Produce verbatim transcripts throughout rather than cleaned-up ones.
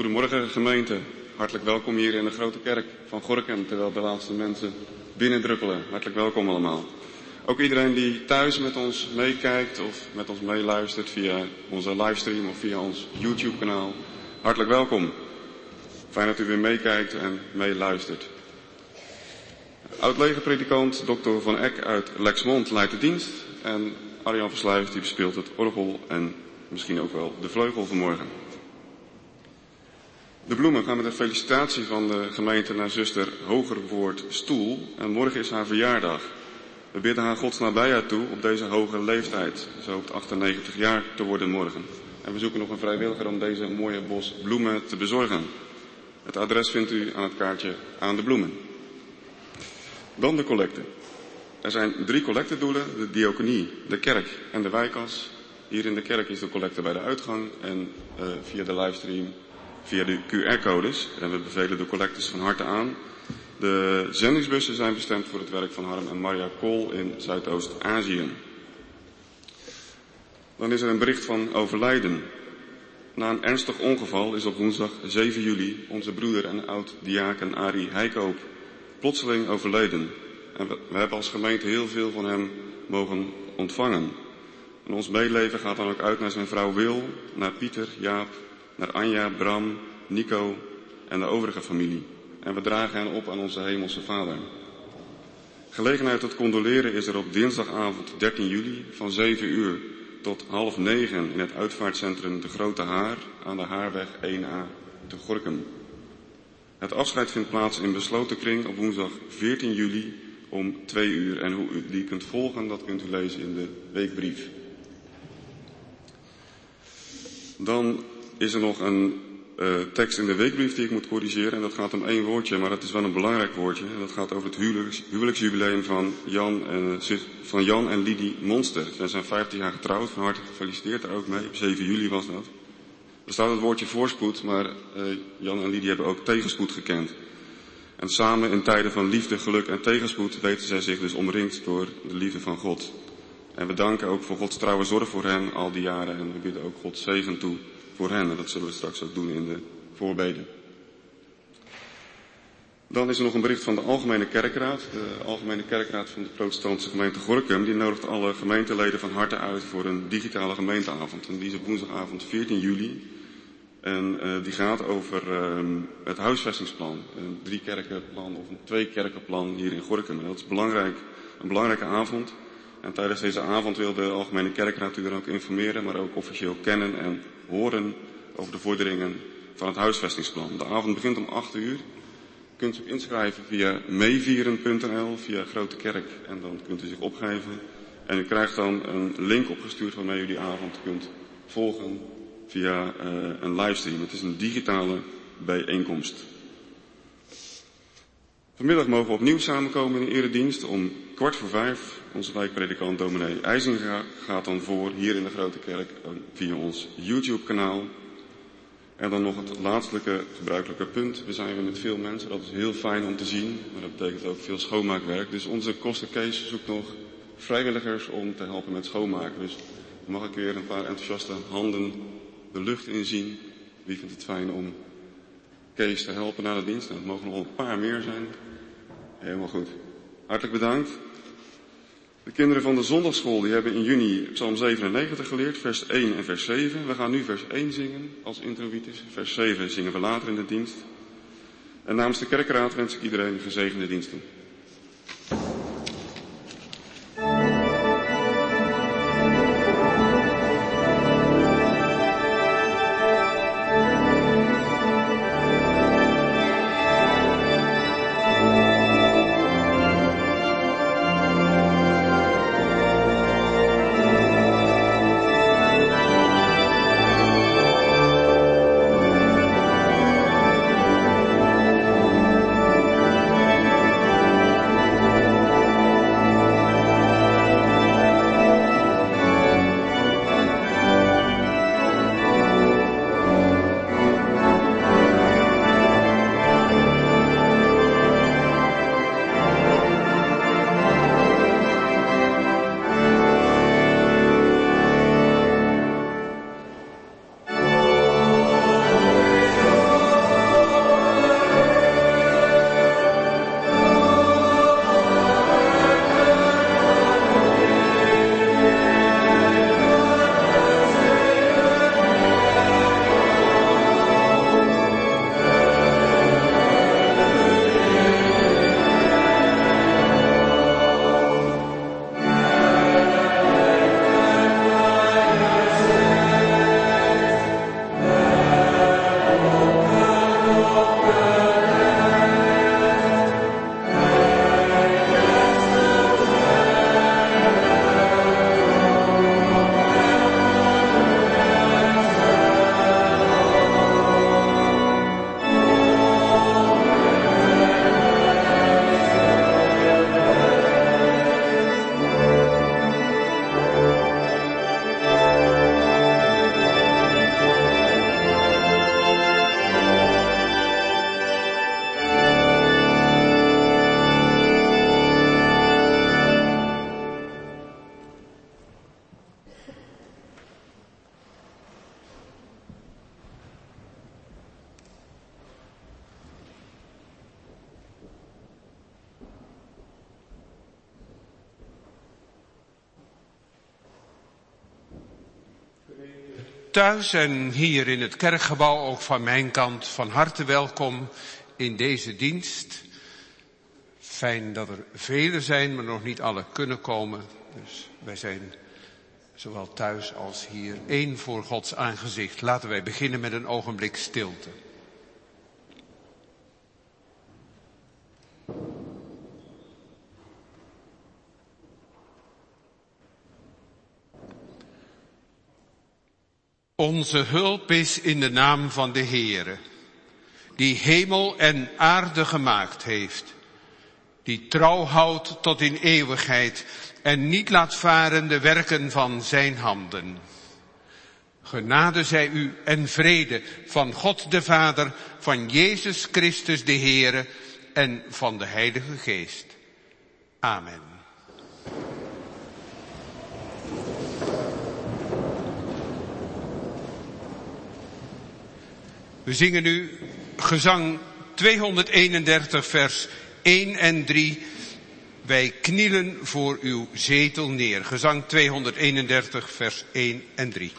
Goedemorgen gemeente, hartelijk welkom hier in de Grote Kerk van Gorinchem, terwijl de laatste mensen binnendruppelen. Hartelijk welkom allemaal. Ook iedereen die thuis met ons meekijkt of met ons meeluistert via onze livestream of via ons YouTube kanaal. Hartelijk welkom. Fijn dat u weer meekijkt en meeluistert. Oud-legerpredikant dokter Van Eck uit Lexmond leidt de dienst en Arjan Versluijs die bespeelt het orgel en misschien ook wel de vleugel vanmorgen. De bloemen gaan met een felicitatie van de gemeente naar zuster Hogerwoord Stoel en morgen is haar verjaardag. We bidden haar Gods nabijheid toe op deze hoge leeftijd. Ze hoopt achtennegentig jaar te worden morgen. En we zoeken nog een vrijwilliger om deze mooie bos bloemen te bezorgen. Het adres vindt u aan het kaartje aan de bloemen. Dan de collecte. Er zijn drie collectedoelen, de diaconie, de kerk en de wijkas. Hier in de kerk is de collecte bij de uitgang en uh, via de livestream, via de Q R-codes. En we bevelen de collectes van harte aan. De zendingsbussen zijn bestemd voor het werk van Harm en Maria Kool in Zuidoost-Azië. Dan is er een bericht van overlijden. Na een ernstig ongeval is op woensdag zeven juli onze broeder en oud-diaken Arie Heikoop plotseling overleden. En we, we hebben als gemeente heel veel van hem mogen ontvangen. En ons meeleven gaat dan ook uit naar zijn vrouw Wil, naar Pieter, Jaap, naar Anja, Bram, Nico en de overige familie. En we dragen hen op aan onze hemelse Vader. Gelegenheid tot condoleren is er op dinsdagavond dertien juli van zeven uur tot half negen in het uitvaartcentrum De Grote Haar aan de Haarweg één A te Gorinchem. Het afscheid vindt plaats in besloten kring op woensdag veertien juli om twee uur. En hoe u die kunt volgen, dat kunt u lezen in de weekbrief. Dan is er nog een uh, tekst in de weekbrief die ik moet corrigeren. En dat gaat om één woordje, maar dat is wel een belangrijk woordje. En dat gaat over het huwelijks, huwelijksjubileum van Jan, en, uh, van Jan en Lidie Monster. Ze zijn vijftien jaar getrouwd, van harte gefeliciteerd daar ook mee. Op zeven juli was dat. Er staat het woordje voorspoed, maar uh, Jan en Lidie hebben ook tegenspoed gekend. En samen in tijden van liefde, geluk en tegenspoed weten zij zich dus omringd door de liefde van God. En we danken ook voor Gods trouwe zorg voor hen al die jaren. En we bidden ook Gods zegen toe voor hen. En dat zullen we straks ook doen in de voorbeden. Dan is er nog een bericht van de Algemene Kerkraad. De Algemene Kerkraad van de Protestantse gemeente Gorinchem. Die nodigt alle gemeenteleden van harte uit voor een digitale gemeenteavond. En die is op woensdagavond veertien juli. En uh, die gaat over uh, het huisvestingsplan. Een drie kerkenplan of een twee kerkenplan hier in Gorinchem. En dat is belangrijk, een belangrijke avond. En tijdens deze avond wil de Algemene Kerkraad u dan ook informeren, maar ook officieel kennen en horen over de vorderingen van het huisvestingsplan. De avond begint om acht uur. Kunt u inschrijven via meevieren punt n l, via Grote Kerk. En dan kunt u zich opgeven. En u krijgt dan een link opgestuurd waarmee u die avond kunt volgen via uh, een livestream. Het is een digitale bijeenkomst. Vanmiddag mogen we opnieuw samenkomen in de eredienst om kwart voor vijf. Onze wijkpredikant dominee IJzinga gaat dan voor hier in de Grote Kerk via ons YouTube kanaal. En dan nog het laatstelijke gebruikelijke punt. We zijn weer met veel mensen, dat is heel fijn om te zien. Maar dat betekent ook veel schoonmaakwerk. Dus onze koster Kees zoekt nog vrijwilligers om te helpen met schoonmaken. Dus mag ik weer een paar enthousiaste handen de lucht inzien. Wie vindt het fijn om Kees te helpen na de dienst? Nou, het mogen nog wel een paar meer zijn. Helemaal goed. Hartelijk bedankt. De kinderen van de zondagschool die hebben in juni Psalm zevenennegentig geleerd, vers één en vers zeven. We gaan nu vers één zingen als introïtus. Vers zeven zingen we later in de dienst. En namens de kerkraad wens ik iedereen een gezegende dienst toe. thuis en hier in het kerkgebouw ook van mijn kant van harte welkom in deze dienst. Fijn dat er velen zijn, maar nog niet alle kunnen komen. Dus wij zijn zowel thuis als hier één voor Gods aangezicht. Laten wij beginnen met een ogenblik stilte. Onze hulp is in de naam van de Heere, die hemel en aarde gemaakt heeft, die trouw houdt tot in eeuwigheid en niet laat varen de werken van zijn handen. Genade zij u en vrede van God de Vader, van Jezus Christus de Heere en van de Heilige Geest. Amen. We zingen nu gezang tweehonderdeenendertig vers één en drie. Wij knielen voor uw zetel neer. Gezang tweehonderdeenendertig vers één en drie.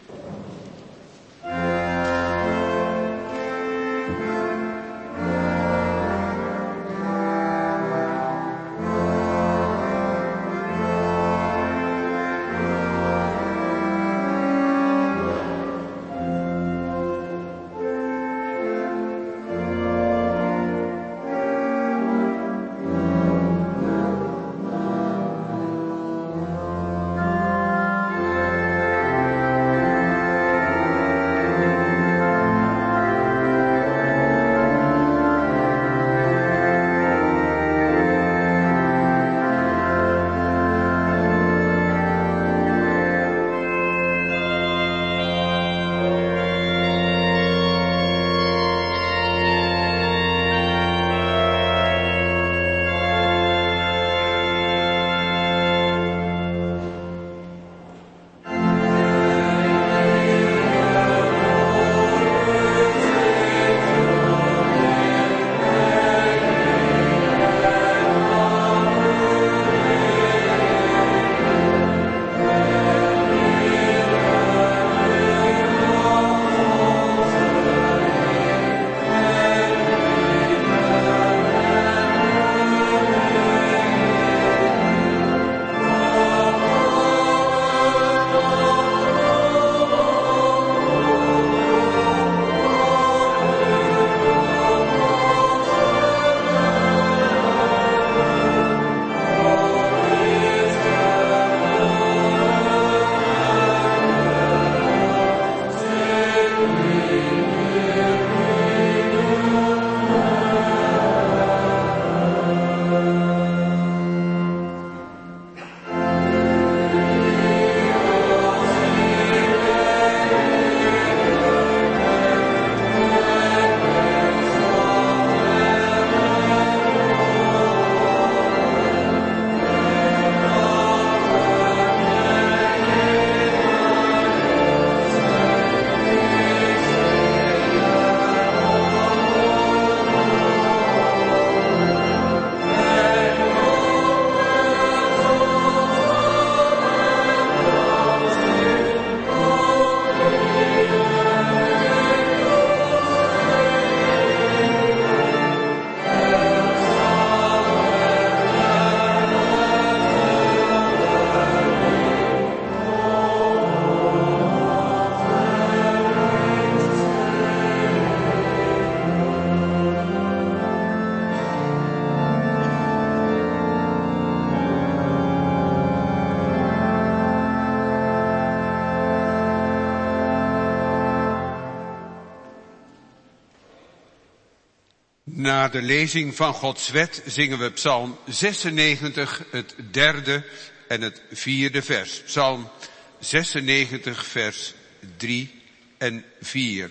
Na de lezing van Gods wet zingen we Psalm zesennegentig, het derde en het vierde vers. Psalm zesennegentig, vers drie en vier.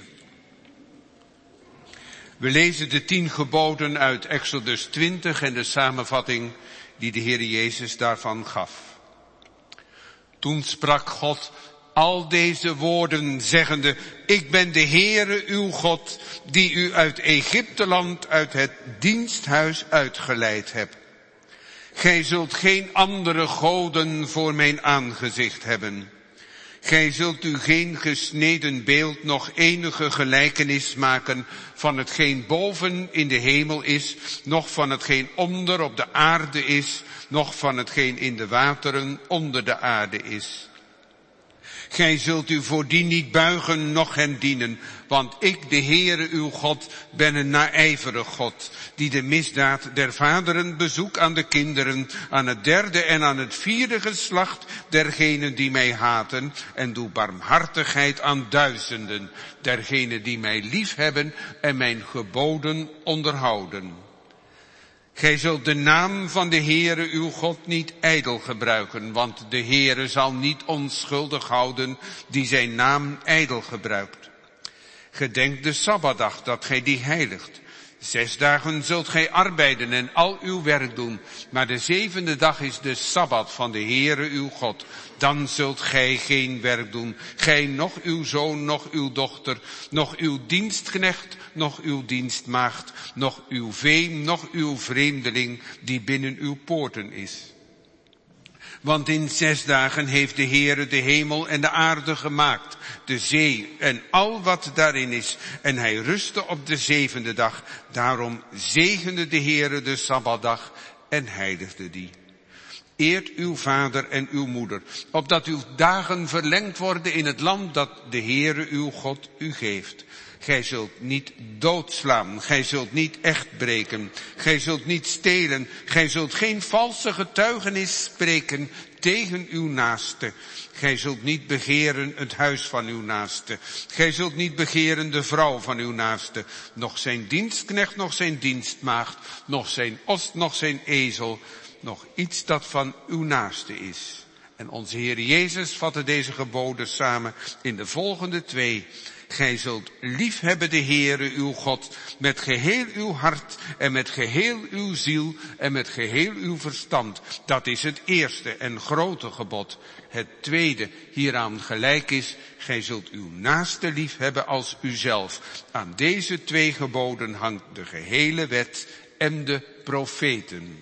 We lezen de tien geboden uit Exodus twintig en de samenvatting die de Heer Jezus daarvan gaf. Toen sprak God al deze woorden zeggende: ik ben de Heere uw God, die u uit Egypteland, uit het diensthuis uitgeleid heb. Gij zult geen andere goden voor mijn aangezicht hebben. Gij zult u geen gesneden beeld, nog enige gelijkenis maken van hetgeen boven in de hemel is, noch van hetgeen onder op de aarde is, noch van hetgeen in de wateren onder de aarde is. Gij zult u voor die niet buigen, noch hen dienen, want ik, de Heere uw God, ben een naijverig God, die de misdaad der vaderen bezoek aan de kinderen, aan het derde en aan het vierde geslacht dergenen die mij haten, en doe barmhartigheid aan duizenden, dergenen die mij liefhebben en mijn geboden onderhouden. Gij zult de naam van de Heere uw God niet ijdel gebruiken, want de Heere zal niet onschuldig houden die zijn naam ijdel gebruikt. Gedenk de Sabbatdag dat gij die heiligt. Zes dagen zult gij arbeiden en al uw werk doen, maar de zevende dag is de Sabbat van de Heere uw God. Dan zult gij geen werk doen, gij, noch uw zoon, noch uw dochter, noch uw dienstknecht, noch uw dienstmaagd, noch uw vee, noch uw vreemdeling die binnen uw poorten is. Want in zes dagen heeft de Heere de hemel en de aarde gemaakt, de zee en al wat daarin is. En hij rustte op de zevende dag. Daarom zegende de Heere de Sabbatdag en heiligde die. Eert uw vader en uw moeder, opdat uw dagen verlengd worden in het land dat de Heere uw God u geeft. Gij zult niet doodslaan, gij zult niet echt breken, gij zult niet stelen, gij zult geen valse getuigenis spreken tegen uw naaste. Gij zult niet begeren het huis van uw naaste. Gij zult niet begeren de vrouw van uw naaste, noch zijn dienstknecht, noch zijn dienstmaagd, noch zijn os, noch zijn ezel, nog iets dat van uw naaste is. En onze Heer Jezus vatte deze geboden samen in de volgende twee. Gij zult liefhebben de Heere uw God met geheel uw hart en met geheel uw ziel en met geheel uw verstand. Dat is het eerste en grote gebod. Het tweede hieraan gelijk is, gij zult uw naaste liefhebben als uzelf. Aan deze twee geboden hangt de gehele wet en de profeten.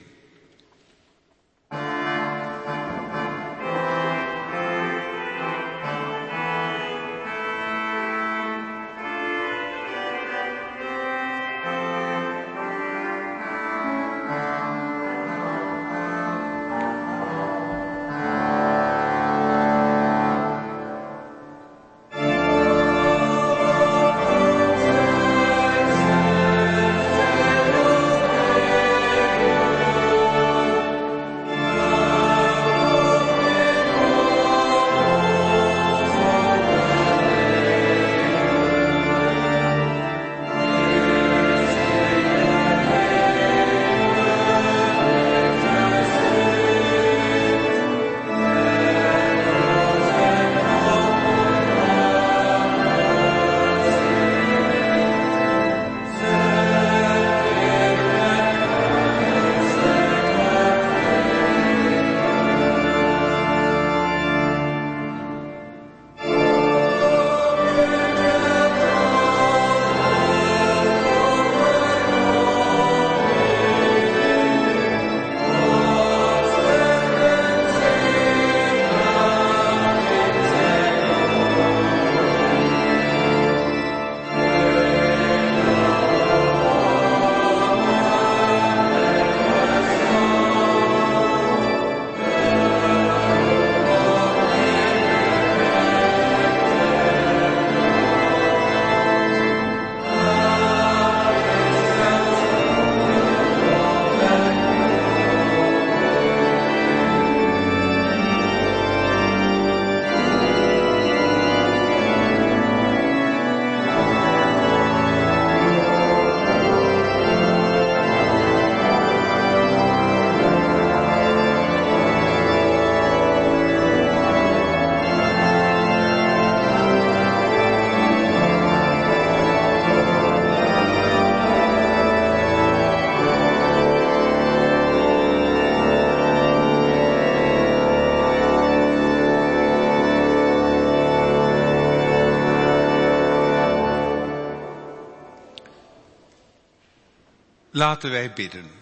Laten wij bidden.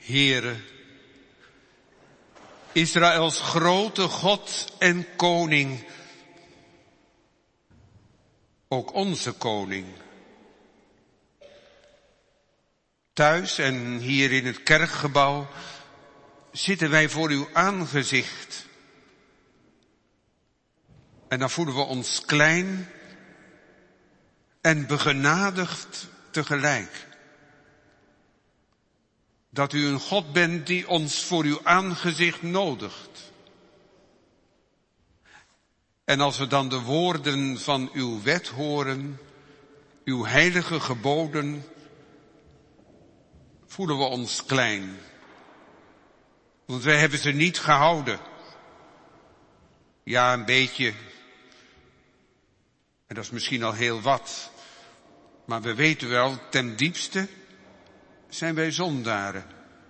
Heere, Israëls grote God en koning, ook onze koning. Thuis en hier in het kerkgebouw zitten wij voor uw aangezicht. En dan voelen we ons klein en begenadigd tegelijk. Dat u een God bent die ons voor uw aangezicht nodigt. En als we dan de woorden van uw wet horen, uw heilige geboden, voelen we ons klein. Want wij hebben ze niet gehouden. Ja, een beetje. En dat is misschien al heel wat. Maar we weten wel, ten diepste zijn wij zondaren.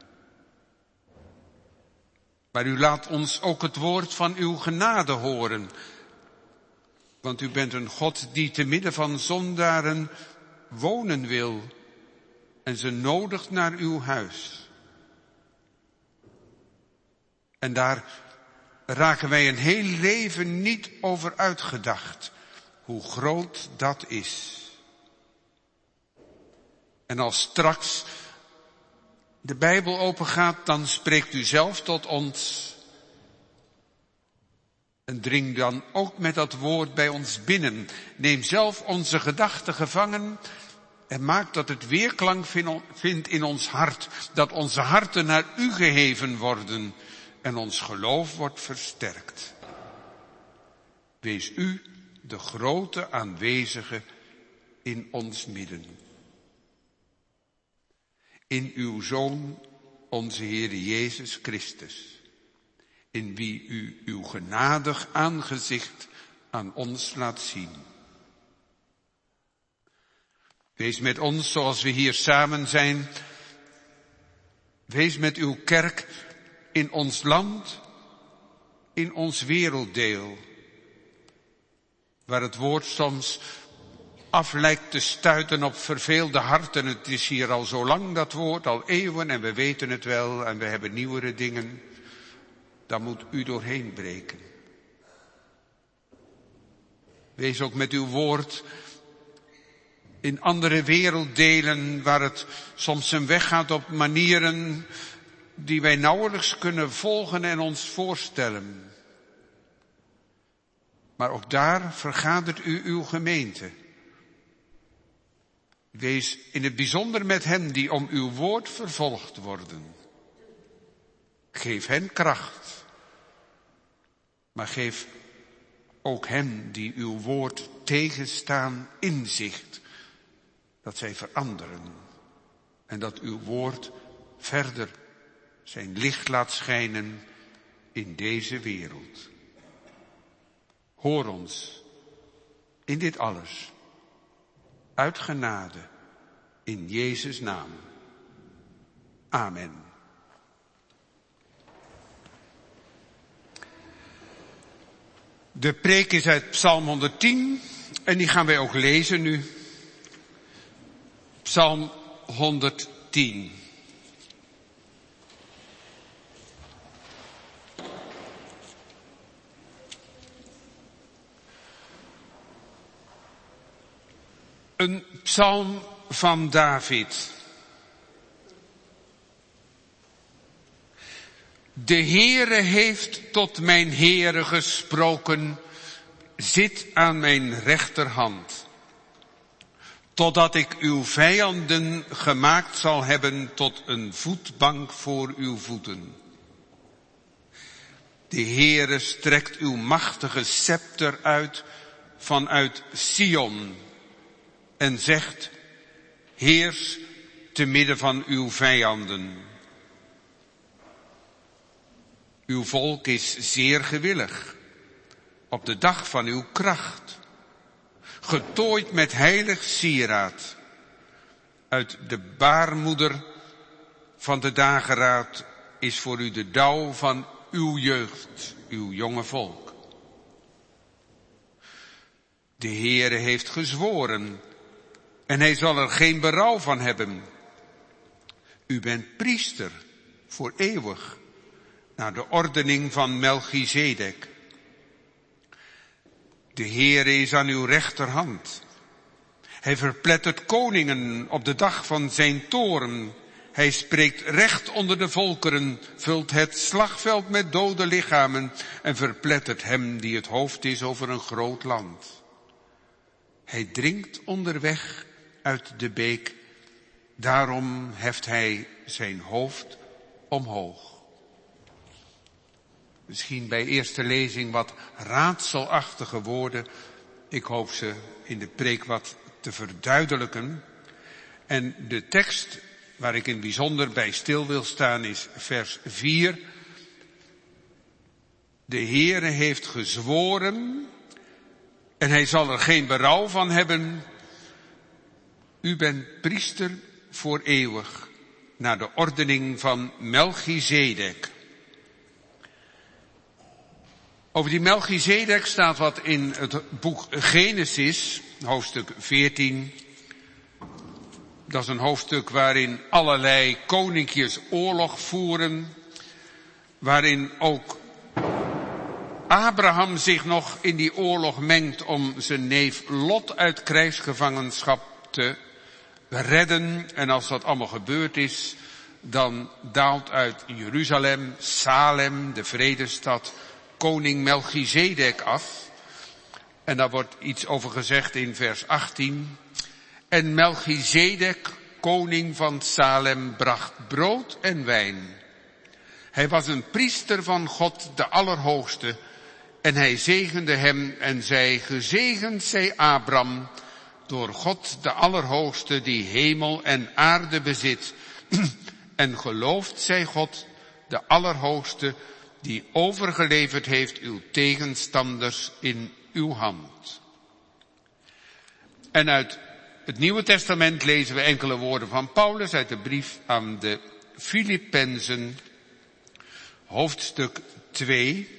Maar u laat ons ook het woord van uw genade horen. Want u bent een God die te midden van zondaren wonen wil. En ze nodigt naar uw huis. En daar raken wij een heel leven niet over uitgedacht. Hoe groot dat is. En als straks de Bijbel opengaat, dan spreekt u zelf tot ons. En dring dan ook met dat woord bij ons binnen. Neem zelf onze gedachten gevangen en maak dat het weerklank vindt in ons hart. Dat onze harten naar u geheven worden en ons geloof wordt versterkt. Wees u de grote aanwezige in ons midden. In uw Zoon, onze Heer Jezus Christus, in wie u uw genadig aangezicht aan ons laat zien. Wees met ons zoals we hier samen zijn. Wees met uw kerk in ons land, in ons werelddeel, waar het woord soms af lijkt te stuiten op verveelde harten. Het is hier al zo lang, dat woord, al eeuwen, en we weten het wel, en we hebben nieuwere dingen. Daar moet u doorheen breken. Wees ook met uw woord in andere werelddelen, waar het soms zijn weg gaat op manieren die wij nauwelijks kunnen volgen en ons voorstellen. Maar ook daar vergadert u uw gemeente. Wees in het bijzonder met hen die om uw woord vervolgd worden. Geef hen kracht. Maar geef ook hen die uw woord tegenstaan inzicht. Dat zij veranderen. En dat uw woord verder zijn licht laat schijnen in deze wereld. Hoor ons in dit alles. Uit genade, in Jezus' naam. Amen. De preek is uit Psalm honderdtien en die gaan wij ook lezen nu. Psalm honderdtien. Een psalm van David. De Heere heeft tot mijn Heere gesproken, zit aan mijn rechterhand, totdat ik uw vijanden gemaakt zal hebben tot een voetbank voor uw voeten. De Heere strekt uw machtige scepter uit vanuit Sion en zegt, heers te midden van uw vijanden. Uw volk is zeer gewillig op de dag van uw kracht, getooid met heilig sieraad. Uit de baarmoeder van de dageraad is voor u de dauw van uw jeugd, uw jonge volk. De Heere heeft gezworen en hij zal er geen berouw van hebben. U bent priester voor eeuwig, naar de ordening van Melchizedek. De Heere is aan uw rechterhand. Hij verplettert koningen op de dag van zijn toorn. Hij spreekt recht onder de volkeren, vult het slagveld met dode lichamen en verplettert hem die het hoofd is over een groot land. Hij drinkt onderweg uit de beek, daarom heft hij zijn hoofd omhoog. Misschien bij eerste lezing wat raadselachtige woorden. Ik hoop ze in de preek wat te verduidelijken. En de tekst waar ik in het bijzonder bij stil wil staan is vers vier. De Heere heeft gezworen en hij zal er geen berouw van hebben. U bent priester voor eeuwig, naar de ordening van Melchizedek. Over die Melchizedek staat wat in het boek Genesis, hoofdstuk veertien. Dat is een hoofdstuk waarin allerlei koninkjes oorlog voeren, waarin ook Abraham zich nog in die oorlog mengt om zijn neef Lot uit krijgsgevangenschap te redden. En als dat allemaal gebeurd is, dan daalt uit Jeruzalem, Salem, de vredestad, koning Melchizedek af. En daar wordt iets over gezegd in vers achttien. En Melchizedek, koning van Salem, bracht brood en wijn. Hij was een priester van God de Allerhoogste. En hij zegende hem en zei, gezegend zij Abram, door God de Allerhoogste die hemel en aarde bezit. En geloofd zij God de Allerhoogste, die overgeleverd heeft uw tegenstanders in uw hand. En uit het Nieuwe Testament lezen we enkele woorden van Paulus uit de brief aan de Filippenzen, hoofdstuk twee.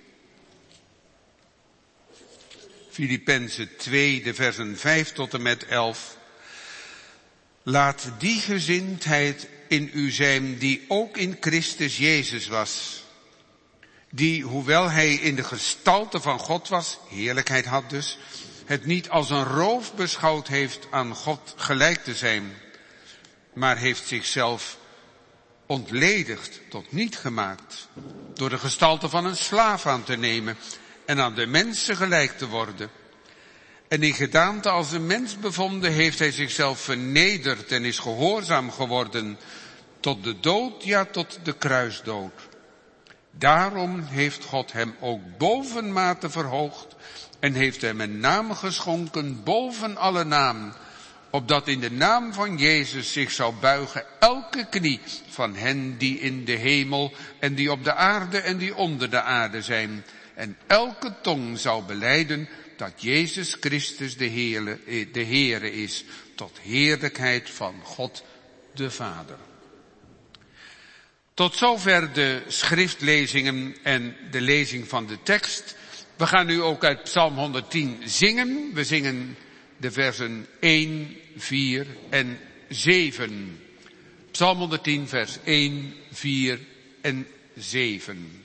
Filippenzen twee, de versen vijf tot en met elf. Laat die gezindheid in u zijn die ook in Christus Jezus was. Die, hoewel hij in de gestalte van God was, heerlijkheid had dus, het niet als een roof beschouwd heeft aan God gelijk te zijn, maar heeft zichzelf ontledigd, tot niet gemaakt, door de gestalte van een slaaf aan te nemen en aan de mensen gelijk te worden. En in gedaante als een mens bevonden heeft hij zichzelf vernederd en is gehoorzaam geworden tot de dood, ja tot de kruisdood. Daarom heeft God hem ook bovenmate verhoogd en heeft hem een naam geschonken boven alle naam, opdat in de naam van Jezus zich zou buigen elke knie van hen die in de hemel en die op de aarde en die onder de aarde zijn. En elke tong zou belijden dat Jezus Christus de Heere, de Heere is, tot heerlijkheid van God de Vader. Tot zover de schriftlezingen en de lezing van de tekst. We gaan nu ook uit Psalm honderdtien zingen. We zingen de versen één, vier en zeven. Psalm honderdtien, vers één, vier en zeven.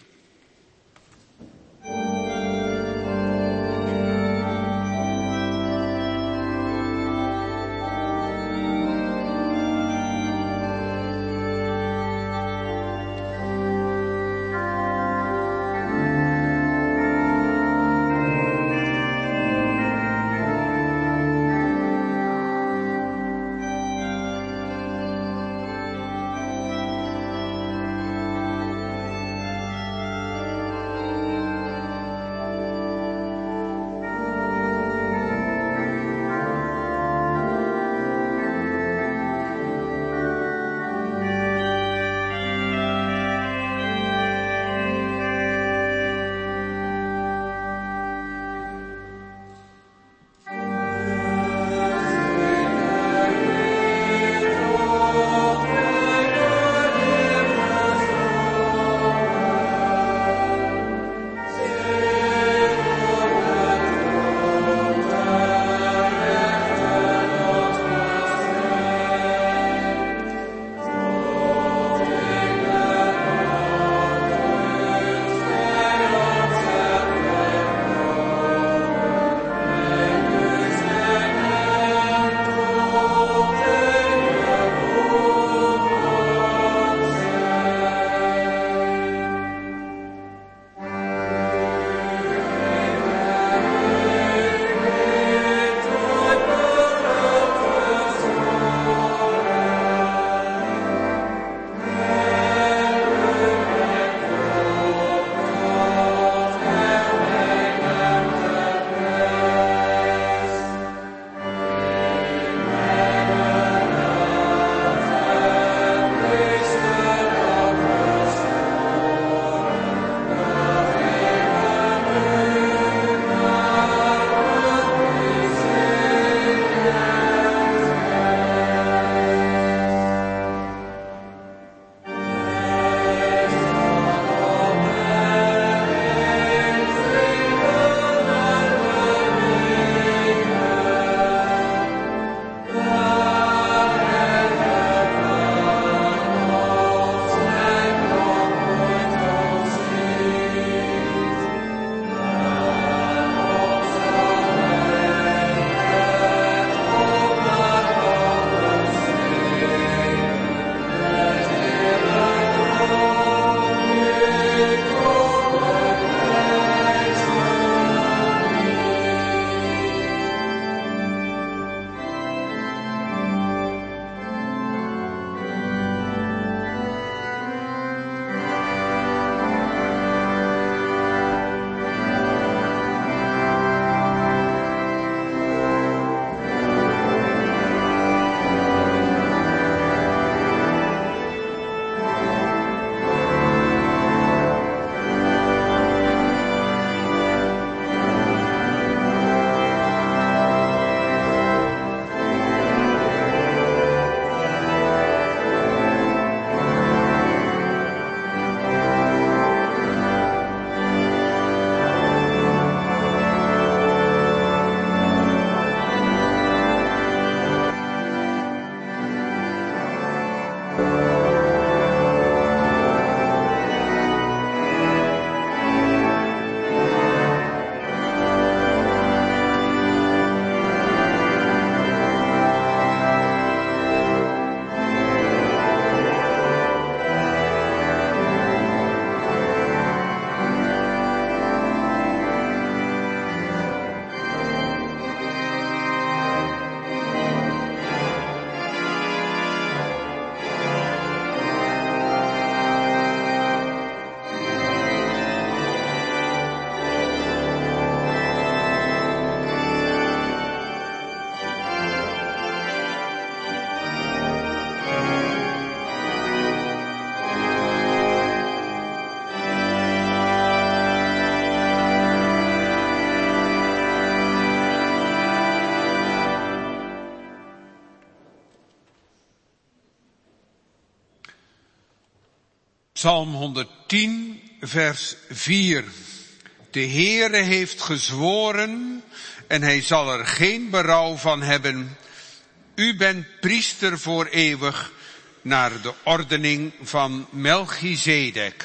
Psalm honderdtien, vers vier. De Heere heeft gezworen en hij zal er geen berouw van hebben. U bent priester voor eeuwig naar de ordening van Melchizedek.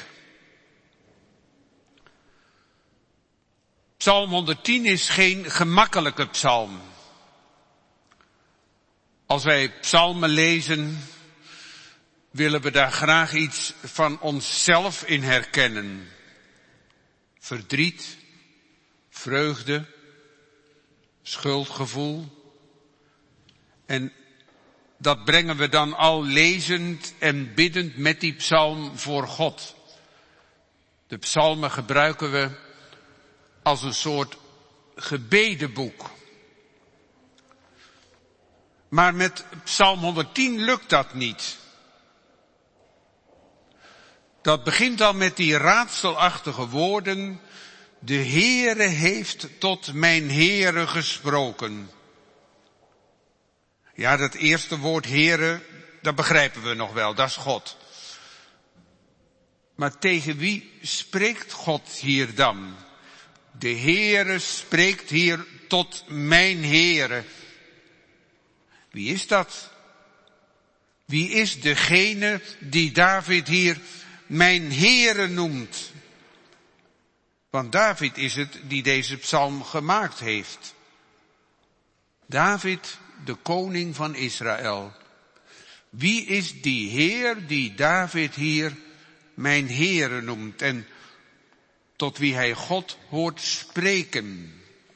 Psalm honderdtien is geen gemakkelijke psalm. Als wij psalmen lezen, willen we daar graag iets van onszelf in herkennen. Verdriet, vreugde, schuldgevoel. En dat brengen we dan al lezend en biddend met die psalm voor God. De psalmen gebruiken we als een soort gebedenboek. Maar met psalm honderdtien lukt dat niet. Dat begint al met die raadselachtige woorden. De Heere heeft tot mijn Heere gesproken. Ja, dat eerste woord Heere, dat begrijpen we nog wel, dat is God. Maar tegen wie spreekt God hier dan? De Heere spreekt hier tot mijn Heere. Wie is dat? Wie is degene die David hier mijn Heere noemt? Want David is het die deze psalm gemaakt heeft. David, de koning van Israël. Wie is die Heer die David hier mijn Heere noemt en tot wie hij God hoort spreken?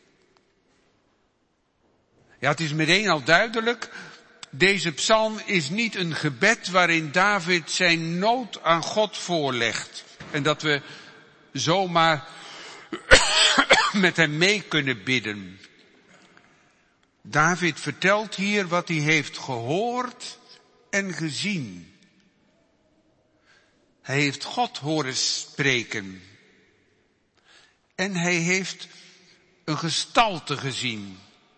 Ja, het is meteen al duidelijk, deze psalm is niet een gebed waarin David zijn nood aan God voorlegt. En dat we zomaar met hem mee kunnen bidden. David vertelt hier wat hij heeft gehoord en gezien. Hij heeft God horen spreken. En hij heeft een gestalte gezien.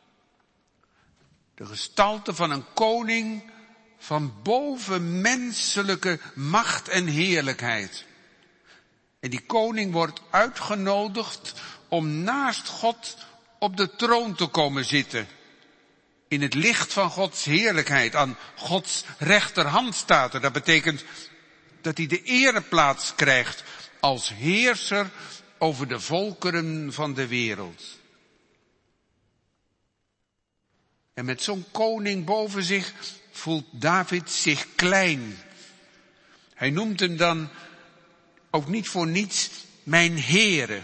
De gestalte van een koning van bovenmenselijke macht en heerlijkheid. En die koning wordt uitgenodigd om naast God op de troon te komen zitten. In het licht van Gods heerlijkheid, aan Gods rechterhand staat er. Dat betekent dat hij de ereplaats krijgt als heerser over de volkeren van de wereld. En met zo'n koning boven zich voelt David zich klein. Hij noemt hem dan ook niet voor niets mijn Heere.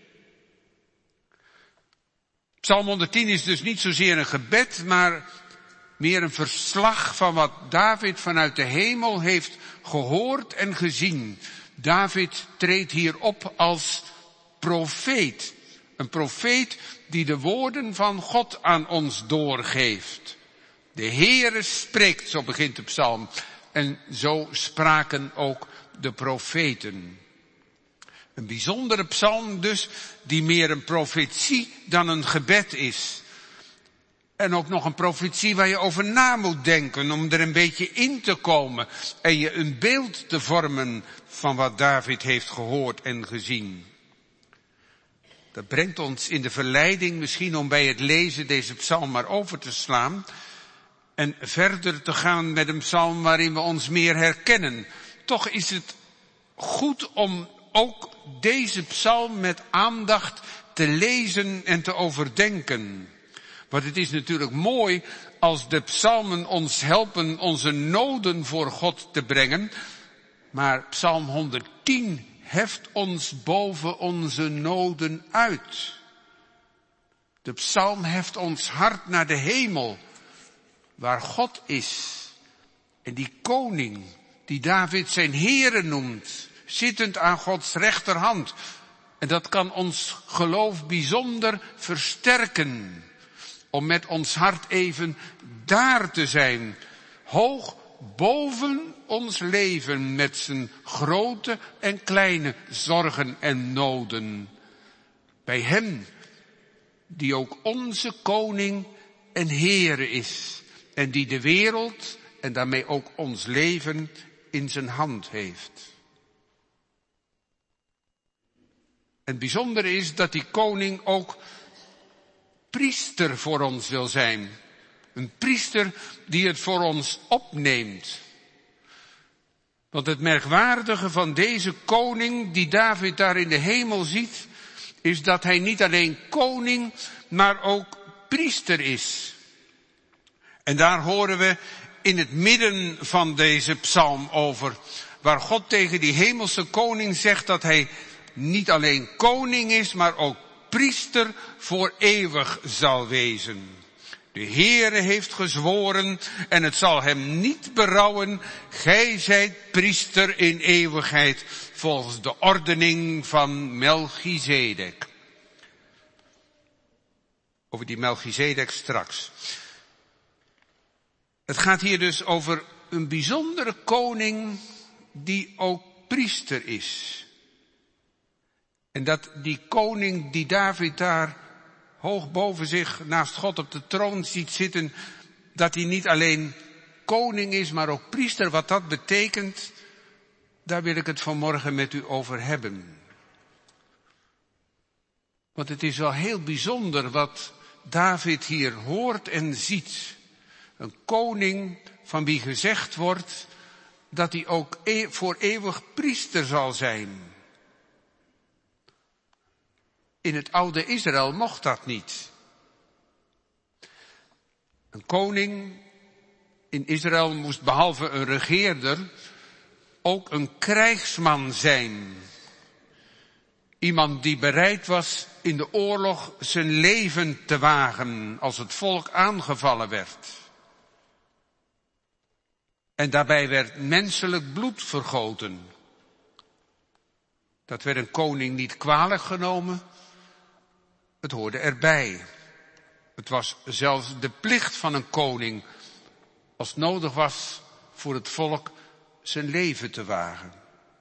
Psalm honderdtien is dus niet zozeer een gebed, maar meer een verslag van wat David vanuit de hemel heeft gehoord en gezien. David treedt hier op als profeet. Een profeet die de woorden van God aan ons doorgeeft. De Heere spreekt, zo begint de psalm. En zo spraken ook de profeten. Een bijzondere psalm dus, die meer een profetie dan een gebed is. En ook nog een profetie waar je over na moet denken om er een beetje in te komen. En je een beeld te vormen van wat David heeft gehoord en gezien. Dat brengt ons in de verleiding misschien om bij het lezen deze psalm maar over te slaan. En verder te gaan met een psalm waarin we ons meer herkennen. Toch is het goed om ook deze psalm met aandacht te lezen en te overdenken. Want het is natuurlijk mooi als de psalmen ons helpen onze noden voor God te brengen. Maar psalm honderdtien heft ons boven onze noden uit. De psalm heft ons hart naar de hemel, waar God is. En die koning, die David zijn Heere noemt, zittend aan Gods rechterhand. En dat kan ons geloof bijzonder versterken. Om met ons hart even daar te zijn. Hoog boven ons leven met zijn grote en kleine zorgen en noden. Bij hem die ook onze koning en Heere is. En die de wereld en daarmee ook ons leven in zijn hand heeft. het bijzondere is dat die koning ook priester voor ons wil zijn. Een priester die het voor ons opneemt. Want het merkwaardige van deze koning die David daar in de hemel ziet, is dat hij niet alleen koning, maar ook priester is. En daar horen we in het midden van deze psalm over, waar God tegen die hemelse koning zegt dat hij niet alleen koning is, maar ook priester voor eeuwig zal wezen. De Heere heeft gezworen en het zal hem niet berouwen, gij zijt priester in eeuwigheid volgens de ordening van Melchizedek. Over die Melchizedek straks. Het gaat hier dus over een bijzondere koning die ook priester is. En dat die koning die David daar hoog boven zich naast God op de troon ziet zitten, dat hij niet alleen koning is, maar ook priester. Wat dat betekent, daar wil ik het vanmorgen met u over hebben. Want het is wel heel bijzonder wat David hier hoort en ziet. Een koning van wie gezegd wordt dat hij ook voor eeuwig priester zal zijn. In het oude Israël mocht dat niet. Een koning in Israël moest behalve een regeerder ook een krijgsman zijn. Iemand die bereid was in de oorlog zijn leven te wagen als het volk aangevallen werd. En daarbij werd menselijk bloed vergoten. Dat werd een koning niet kwalijk genomen. Het hoorde erbij. Het was zelfs de plicht van een koning, als het nodig was voor het volk, zijn leven te wagen.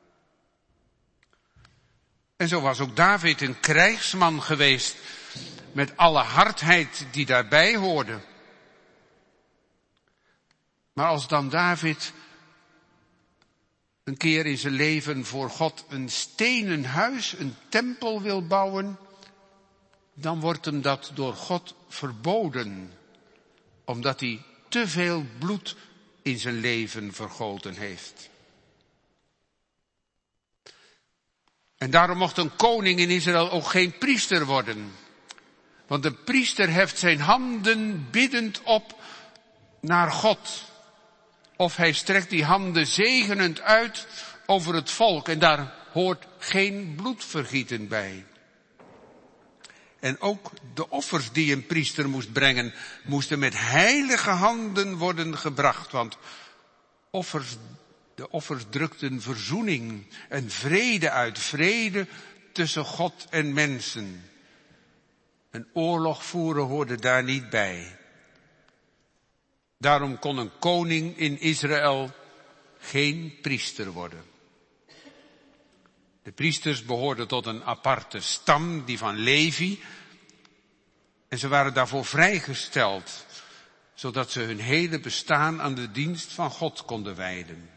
En zo was ook David een krijgsman geweest, met alle hardheid die daarbij hoorde. Maar als dan David een keer in zijn leven voor God een stenen huis, een tempel wil bouwen, dan wordt hem dat door God verboden, omdat hij te veel bloed in zijn leven vergoten heeft. En daarom mocht een koning in Israël ook geen priester worden. Want een priester heft zijn handen biddend op naar God. Of hij strekt die handen zegenend uit over het volk. En daar hoort geen bloedvergieten bij. En ook de offers die een priester moest brengen, moesten met heilige handen worden gebracht. Want offers, de offers drukten verzoening en vrede uit. Vrede tussen God en mensen. Een oorlog voeren hoorde daar niet bij. Daarom kon een koning in Israël geen priester worden. De priesters behoorden tot een aparte stam, die van Levi. En ze waren daarvoor vrijgesteld, zodat ze hun hele bestaan aan de dienst van God konden wijden.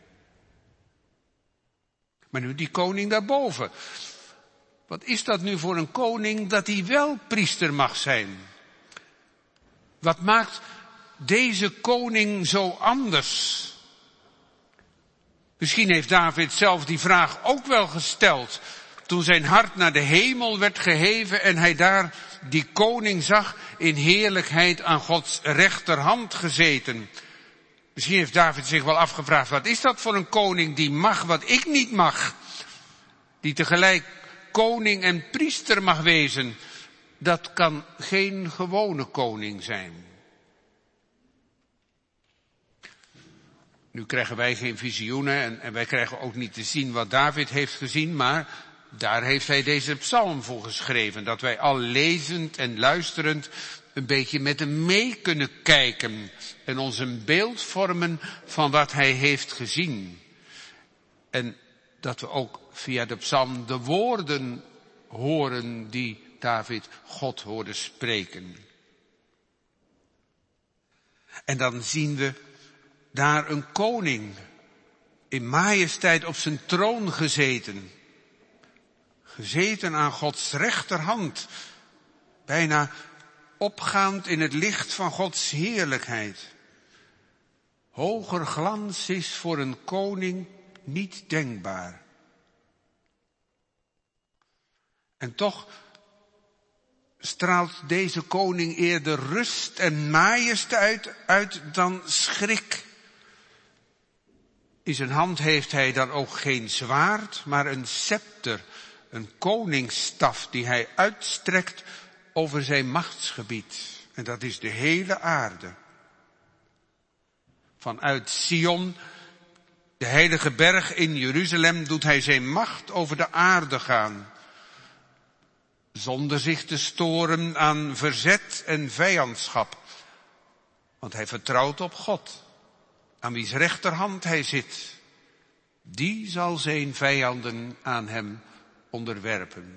Maar nu die koning daarboven. Wat is dat nu voor een koning dat hij wel priester mag zijn? Wat maakt deze koning zo anders? Misschien heeft David zelf die vraag ook wel gesteld, toen zijn hart naar de hemel werd geheven en hij daar die koning zag in heerlijkheid aan Gods rechterhand gezeten. Misschien heeft David zich wel afgevraagd, wat is dat voor een koning die mag wat ik niet mag? Die tegelijk koning en priester mag wezen. Dat kan geen gewone koning zijn. Nu krijgen wij geen visioenen en, en wij krijgen ook niet te zien wat David heeft gezien, maar daar heeft hij deze psalm voor geschreven. Dat wij al lezend en luisterend een beetje met hem mee kunnen kijken en ons een beeld vormen van wat hij heeft gezien. En dat we ook via de psalm de woorden horen die David God hoorde spreken. En dan zien we daar een koning in majesteit op zijn troon gezeten. gezeten aan Gods rechterhand, bijna opgaand in het licht van Gods heerlijkheid. Hoger glans is voor een koning niet denkbaar. En toch straalt deze koning eerder rust en majesteit uit dan schrik. In zijn hand heeft hij dan ook geen zwaard, maar een scepter, een koningsstaf die hij uitstrekt over zijn machtsgebied. En dat is de hele aarde. Vanuit Sion, de heilige berg in Jeruzalem, doet hij zijn macht over de aarde gaan. Zonder zich te storen aan verzet en vijandschap. Want hij vertrouwt op God, aan wiens rechterhand hij zit. Die zal zijn vijanden aan hem onderwerpen.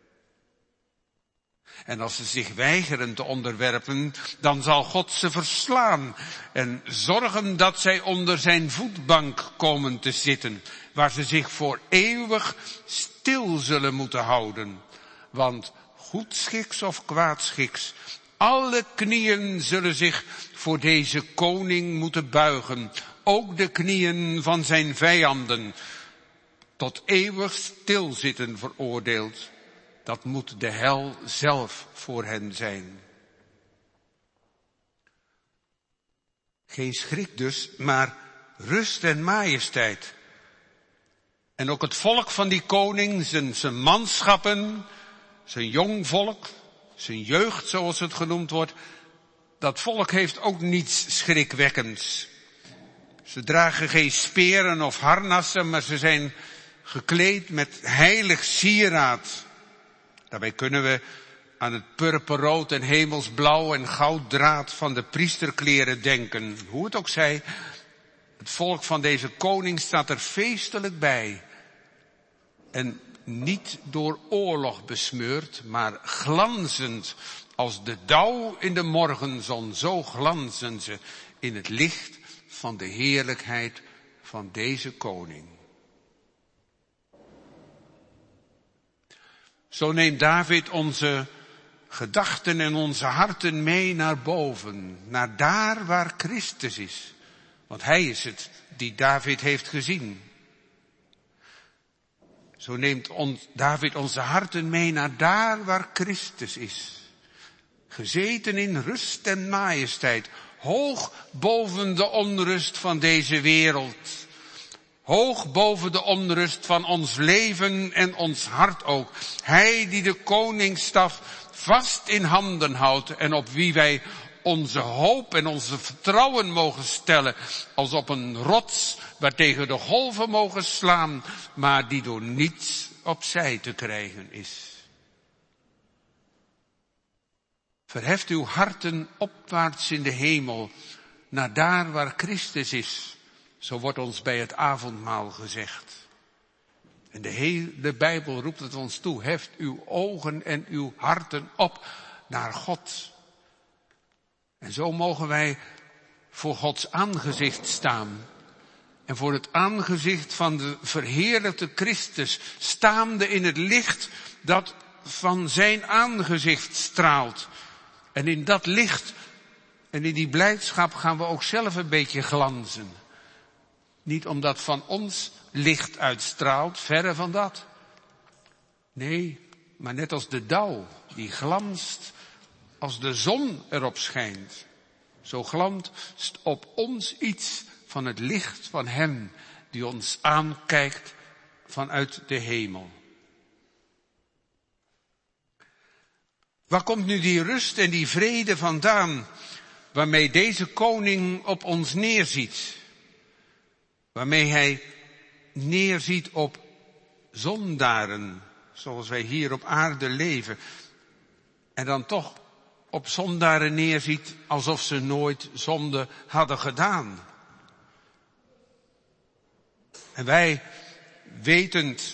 En als ze zich weigeren te onderwerpen, dan zal God ze verslaan en zorgen dat zij onder zijn voetbank komen te zitten, waar ze zich voor eeuwig stil zullen moeten houden. Want goedschiks of kwaadschiks, alle knieën zullen zich voor deze koning moeten buigen, ook de knieën van zijn vijanden, tot eeuwig stilzitten veroordeeld. Dat moet de hel zelf voor hen zijn. Geen schrik dus, maar rust en majesteit. En ook het volk van die koning, zijn, zijn manschappen, zijn jong volk, zijn jeugd zoals het genoemd wordt, dat volk heeft ook niets schrikwekkends. Ze dragen geen speren of harnassen, maar ze zijn gekleed met heilig sieraad. Daarbij kunnen we aan het purperrood en hemelsblauw en gouddraad van de priesterkleren denken. Hoe het ook zij, het volk van deze koning staat er feestelijk bij. En niet door oorlog besmeurd, maar glanzend als de dauw in de morgenzon. Zo glanzen ze in het licht van de heerlijkheid van deze koning. Zo neemt David onze gedachten en onze harten mee naar boven, naar daar waar Christus is. Want hij is het die David heeft gezien. Zo neemt ons, David onze harten mee naar daar waar Christus is. Gezeten in rust en majesteit, hoog boven de onrust van deze wereld. Hoog boven de onrust van ons leven en ons hart ook. Hij die de koningsstaf vast in handen houdt en op wie wij onze hoop en onze vertrouwen mogen stellen. Als op een rots waartegen de golven mogen slaan, maar die door niets opzij te krijgen is. Verheft uw harten opwaarts in de hemel, naar daar waar Christus is. Zo wordt ons bij het avondmaal gezegd. En de hele Bijbel roept het ons toe. Heft uw ogen en uw harten op naar God. En zo mogen wij voor Gods aangezicht staan. En voor het aangezicht van de verheerlijkte Christus, staande in het licht dat van zijn aangezicht straalt. En in dat licht en in die blijdschap gaan we ook zelf een beetje glanzen. Niet omdat van ons licht uitstraalt, verre van dat. Nee, maar net als de dauw die glanst als de zon erop schijnt. Zo glanst op ons iets van het licht van hem die ons aankijkt vanuit de hemel. Waar komt nu die rust en die vrede vandaan waarmee deze koning op ons neerziet? Waarmee hij neerziet op zondaren, zoals wij hier op aarde leven. En dan toch op zondaren neerziet alsof ze nooit zonde hadden gedaan. En wij, wetend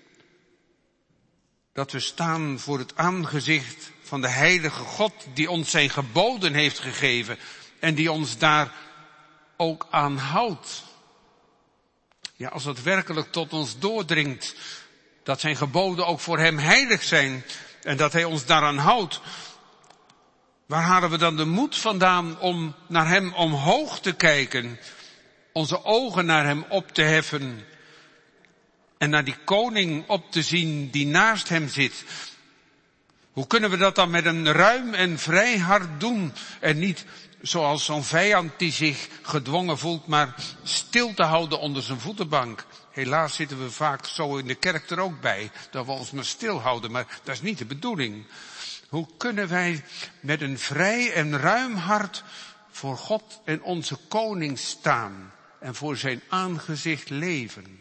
dat we staan voor het aangezicht van de heilige God die ons zijn geboden heeft gegeven en die ons daar ook aan houdt. Ja, als het werkelijk tot ons doordringt Dat zijn geboden ook voor hem heilig zijn en dat hij ons daaraan houdt. Waar halen we dan de moed vandaan om naar hem omhoog te kijken, onze ogen naar hem op te heffen en naar die koning op te zien die naast hem zit? Hoe kunnen we dat dan met een ruim en vrij hart doen en niet zoals zo'n vijand die zich gedwongen voelt, maar stil te houden onder zijn voetenbank? Helaas zitten we vaak zo in de kerk er ook bij, dat we ons maar stilhouden, maar dat is niet de bedoeling. Hoe kunnen wij met een vrij en ruim hart voor God en onze koning staan en voor zijn aangezicht leven?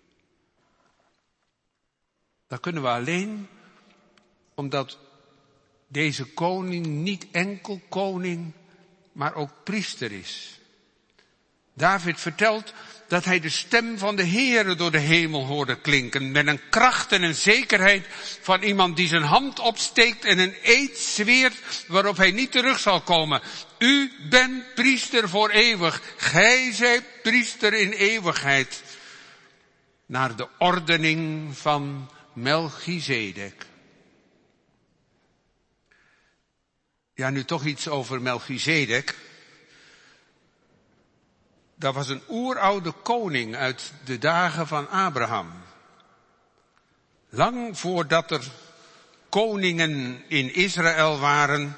Dat kunnen we alleen omdat deze koning niet enkel koning, maar ook priester is. David vertelt dat hij de stem van de Heere door de hemel hoorde klinken, met een kracht en een zekerheid van iemand die zijn hand opsteekt en een eed zweert waarop hij niet terug zal komen. U bent priester voor eeuwig, gij zijt priester in eeuwigheid, naar de ordening van Melchizedek. Ja, nu toch iets over Melchizedek. Dat was een oeroude koning uit de dagen van Abraham. Lang voordat er koningen in Israël waren,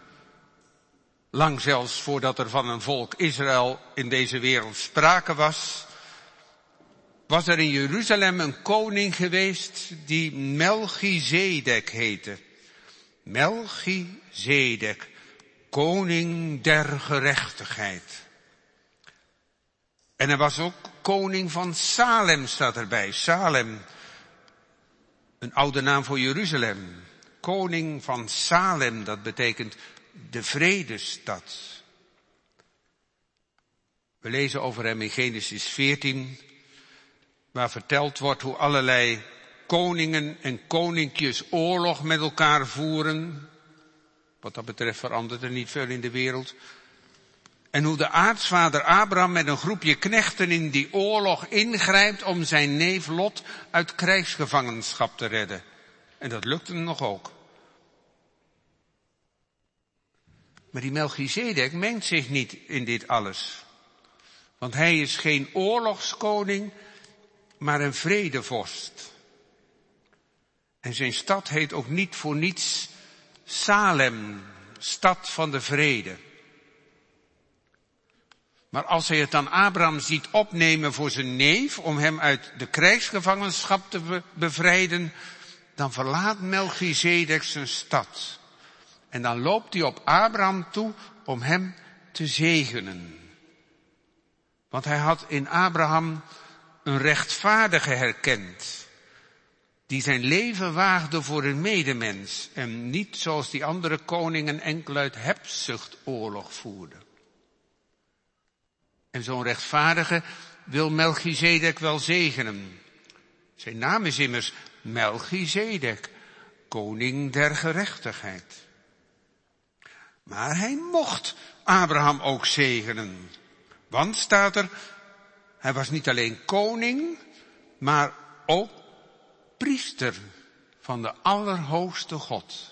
lang zelfs voordat er van een volk Israël in deze wereld sprake was, was er in Jeruzalem een koning geweest die Melchizedek heette. Melchizedek, koning der gerechtigheid. En hij was ook koning van Salem, staat erbij. Salem, een oude naam voor Jeruzalem. Koning van Salem, dat betekent de vredestad. We lezen over hem in Genesis veertien, waar verteld wordt hoe allerlei koningen en koninkjes oorlog met elkaar voeren. Wat dat betreft verandert er niet veel in de wereld. En hoe de aartsvader Abraham met een groepje knechten in die oorlog ingrijpt om zijn neef Lot uit krijgsgevangenschap te redden. En dat lukte hem nog ook. Maar die Melchizedek mengt zich niet in dit alles. Want hij is geen oorlogskoning, maar een vredevorst. En zijn stad heet ook niet voor niets Salem, stad van de vrede. Maar als hij het aan Abraham ziet opnemen voor zijn neef, om hem uit de krijgsgevangenschap te bevrijden, dan verlaat Melchizedek zijn stad. En dan loopt hij op Abraham toe om hem te zegenen. Want hij had in Abraham een rechtvaardige herkend, die zijn leven waagde voor een medemens en niet zoals die andere koningen enkel uit hebzucht oorlog voerde. En zo'n rechtvaardige wil Melchizedek wel zegenen. Zijn naam is immers Melchizedek, koning der gerechtigheid. Maar hij mocht Abraham ook zegenen. Want, staat er, hij was niet alleen koning, maar ook priester van de Allerhoogste God.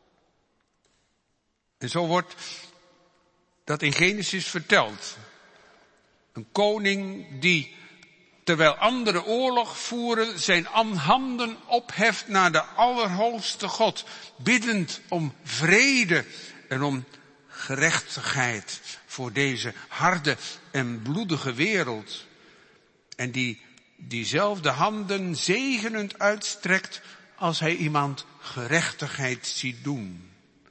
En zo wordt dat in Genesis verteld. Een koning die, terwijl anderen oorlog voeren, zijn handen opheft naar de Allerhoogste God, biddend om vrede en om gerechtigheid voor deze harde en bloedige wereld. En die diezelfde handen zegenend uitstrekt als hij iemand gerechtigheid ziet doen.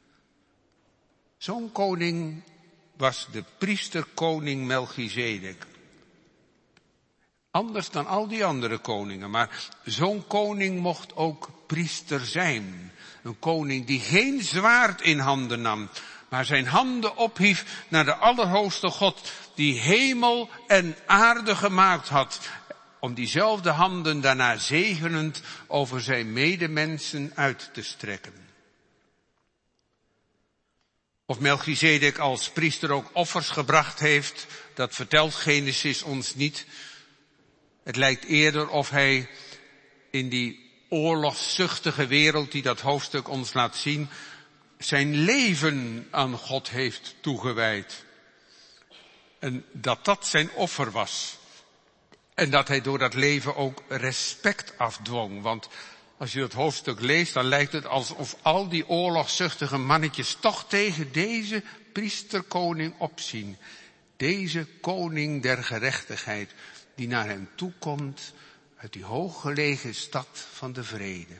Zo'n koning was de priesterkoning Melchizedek. Anders dan al die andere koningen, maar zo'n koning mocht ook priester zijn. Een koning die geen zwaard in handen nam, maar zijn handen ophief naar de Allerhoogste God, die hemel en aarde gemaakt had, om diezelfde handen daarna zegenend over zijn medemensen uit te strekken. Of Melchizedek als priester ook offers gebracht heeft, dat vertelt Genesis ons niet. Het lijkt eerder of hij in die oorlogszuchtige wereld die dat hoofdstuk ons laat zien, zijn leven aan God heeft toegewijd. En dat dat zijn offer was. En dat hij door dat leven ook respect afdwong. Want als je dat hoofdstuk leest, dan lijkt het alsof al die oorlogszuchtige mannetjes toch tegen deze priesterkoning opzien. Deze koning der gerechtigheid die naar hen toekomt uit die hooggelegen stad van de vrede.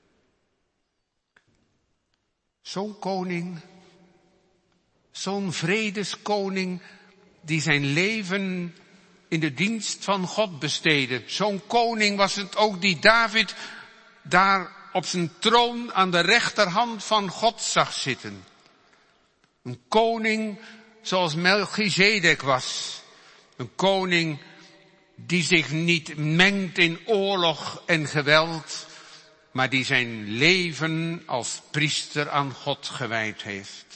Zo'n koning, zo'n vredeskoning die zijn leven in de dienst van God besteedde. Zo'n koning was het ook die David daar op zijn troon aan de rechterhand van God zag zitten. Een koning zoals Melchizedek was. Een koning die zich niet mengt in oorlog en geweld, maar die zijn leven als priester aan God gewijd heeft.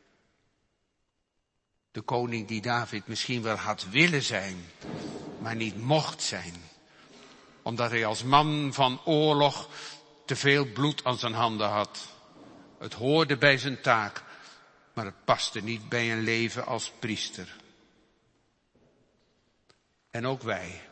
De koning die David misschien wel had willen zijn, maar niet mocht zijn. Omdat hij als man van oorlog te veel bloed aan zijn handen had. Het hoorde bij zijn taak, maar het paste niet bij een leven als priester. En ook wij.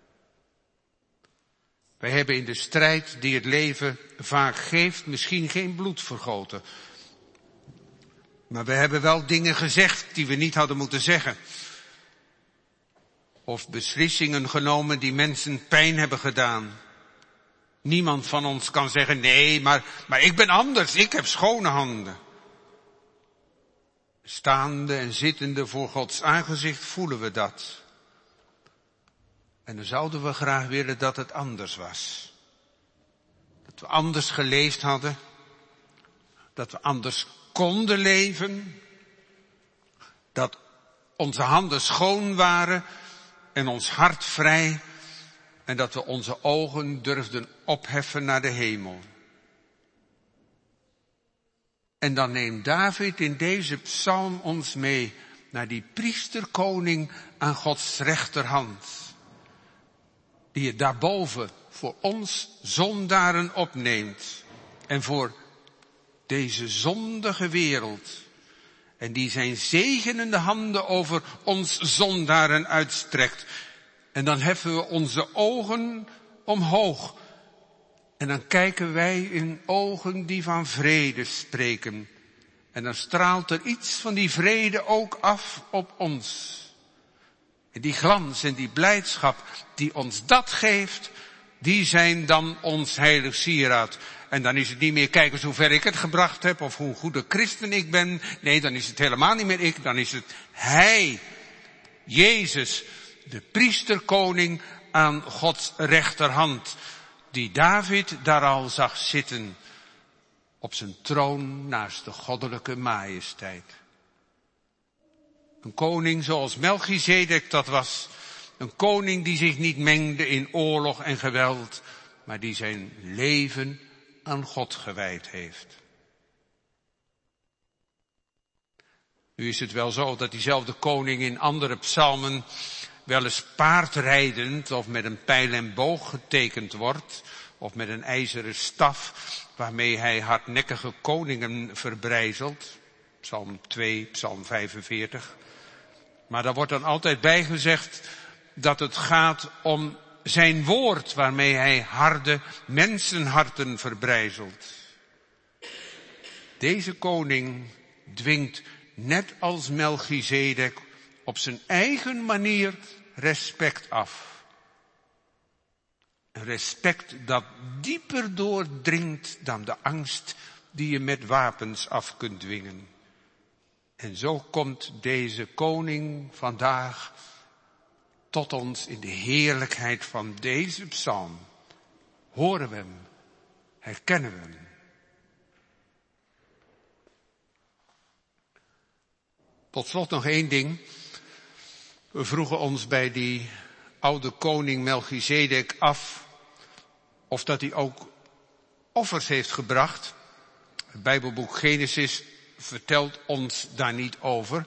Wij hebben in de strijd die het leven vaak geeft misschien geen bloed vergoten. Maar we hebben wel dingen gezegd die we niet hadden moeten zeggen. Of beslissingen genomen die mensen pijn hebben gedaan. Niemand van ons kan zeggen, nee, maar, maar ik ben anders, ik heb schone handen. Staande en zittende voor Gods aangezicht voelen we dat. En dan zouden we graag willen dat het anders was. Dat we anders geleefd hadden. Dat we anders konden leven. Dat onze handen schoon waren en ons hart vrij. En dat we onze ogen durfden opheffen naar de hemel. En dan neemt David in deze psalm ons mee naar die priesterkoning aan Gods rechterhand. Die het daarboven voor ons zondaren opneemt. En voor deze zondige wereld. En die zijn zegenende handen over ons zondaren uitstrekt. En dan heffen we onze ogen omhoog. En dan kijken wij in ogen die van vrede spreken. En dan straalt er iets van die vrede ook af op ons. En die glans en die blijdschap die ons dat geeft, die zijn dan ons heilig sieraad. En dan is het niet meer kijken hoe ver ik het gebracht heb of hoe goede christen ik ben. Nee, dan is het helemaal niet meer ik. Dan is het Hij, Jezus, de priesterkoning aan Gods rechterhand. Die David daar al zag zitten op zijn troon naast de goddelijke majesteit. Een koning zoals Melchizedek dat was. Een koning die zich niet mengde in oorlog en geweld, maar die zijn leven aan God gewijd heeft. Nu is het wel zo dat diezelfde koning in andere psalmen wel eens paardrijdend of met een pijl en boog getekend wordt, of met een ijzeren staf waarmee hij hardnekkige koningen verbrijzelt. Psalm twee, psalm vijfenveertig. Maar daar wordt dan altijd bij gezegd dat het gaat om zijn woord waarmee hij harde mensenharten verbrijzelt. Deze koning dwingt net als Melchizedek op zijn eigen manier respect af. Een respect dat dieper doordringt dan de angst die je met wapens af kunt dwingen. En zo komt deze koning vandaag tot ons in de heerlijkheid van deze psalm. Horen we hem, herkennen we hem. Tot slot nog één ding. We vroegen ons bij die oude koning Melchizedek af of dat hij ook offers heeft gebracht. Het Bijbelboek Genesis vertelt ons daar niet over.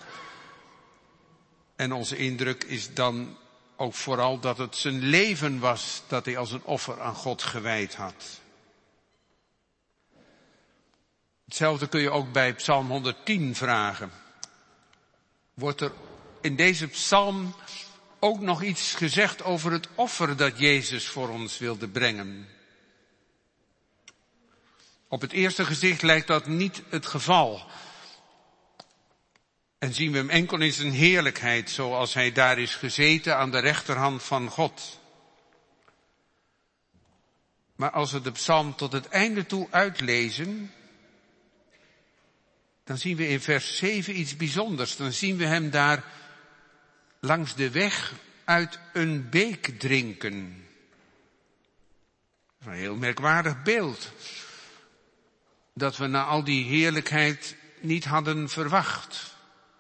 En onze indruk is dan ook vooral dat het zijn leven was dat hij als een offer aan God gewijd had. Hetzelfde kun je ook bij Psalm honderdtien vragen. Wordt er in deze psalm ook nog iets gezegd over het offer dat Jezus voor ons wilde brengen? Op het eerste gezicht lijkt dat niet het geval. En zien we hem enkel in zijn heerlijkheid, zoals hij daar is gezeten aan de rechterhand van God. Maar als we de psalm tot het einde toe uitlezen, dan zien we in vers zeven iets bijzonders. Dan zien we hem daar langs de weg uit een beek drinken. Een heel merkwaardig beeld, dat we na al die heerlijkheid niet hadden verwacht.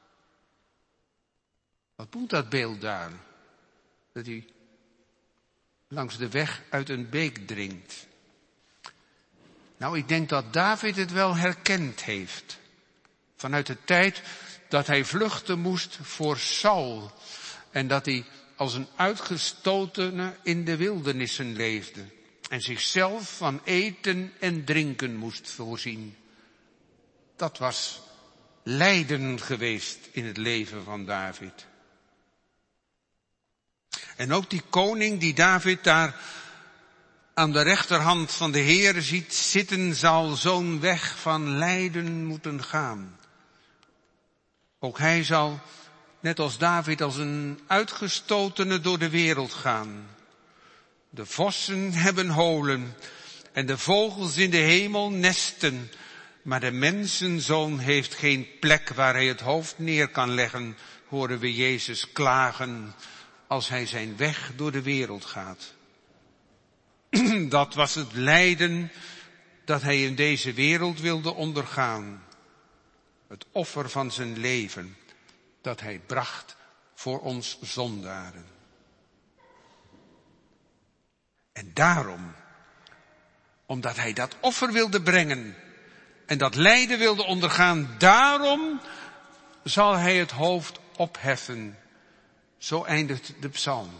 Wat moet dat beeld daar? Dat hij langs de weg uit een beek drinkt. Nou, ik denk dat David het wel herkend heeft. Vanuit de tijd dat hij vluchten moest voor Saul. En dat hij als een uitgestotene in de wildernissen leefde. En zichzelf van eten en drinken moest voorzien. Dat was lijden geweest in het leven van David. En ook die koning die David daar aan de rechterhand van de Heere ziet zitten, zal zo'n weg van lijden moeten gaan. Ook hij zal, net als David, als een uitgestotene door de wereld gaan. De vossen hebben holen en de vogels in de hemel nesten, maar de mensenzoon heeft geen plek waar hij het hoofd neer kan leggen, horen we Jezus klagen als hij zijn weg door de wereld gaat. Dat was het lijden dat hij in deze wereld wilde ondergaan. Het offer van zijn leven dat hij bracht voor ons zondaren. En daarom, omdat hij dat offer wilde brengen en dat lijden wilde ondergaan, daarom zal hij het hoofd opheffen. Zo eindigt de psalm.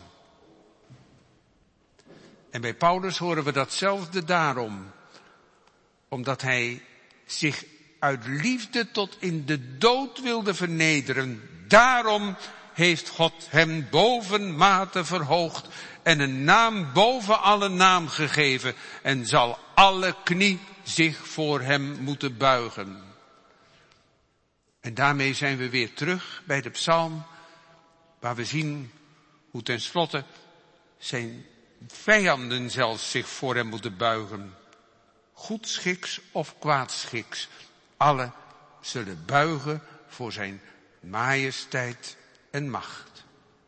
En bij Paulus horen we datzelfde daarom. Omdat hij zich uit liefde tot in de dood wilde vernederen. Daarom heeft God hem bovenmate verhoogd en een naam boven alle naam gegeven. En zal alle knie zich voor hem moeten buigen. En daarmee zijn we weer terug bij de psalm, waar we zien hoe tenslotte zijn vijanden zelfs zich voor hem moeten buigen. Goedschiks of kwaadschiks, alle zullen buigen voor zijn majesteit en macht.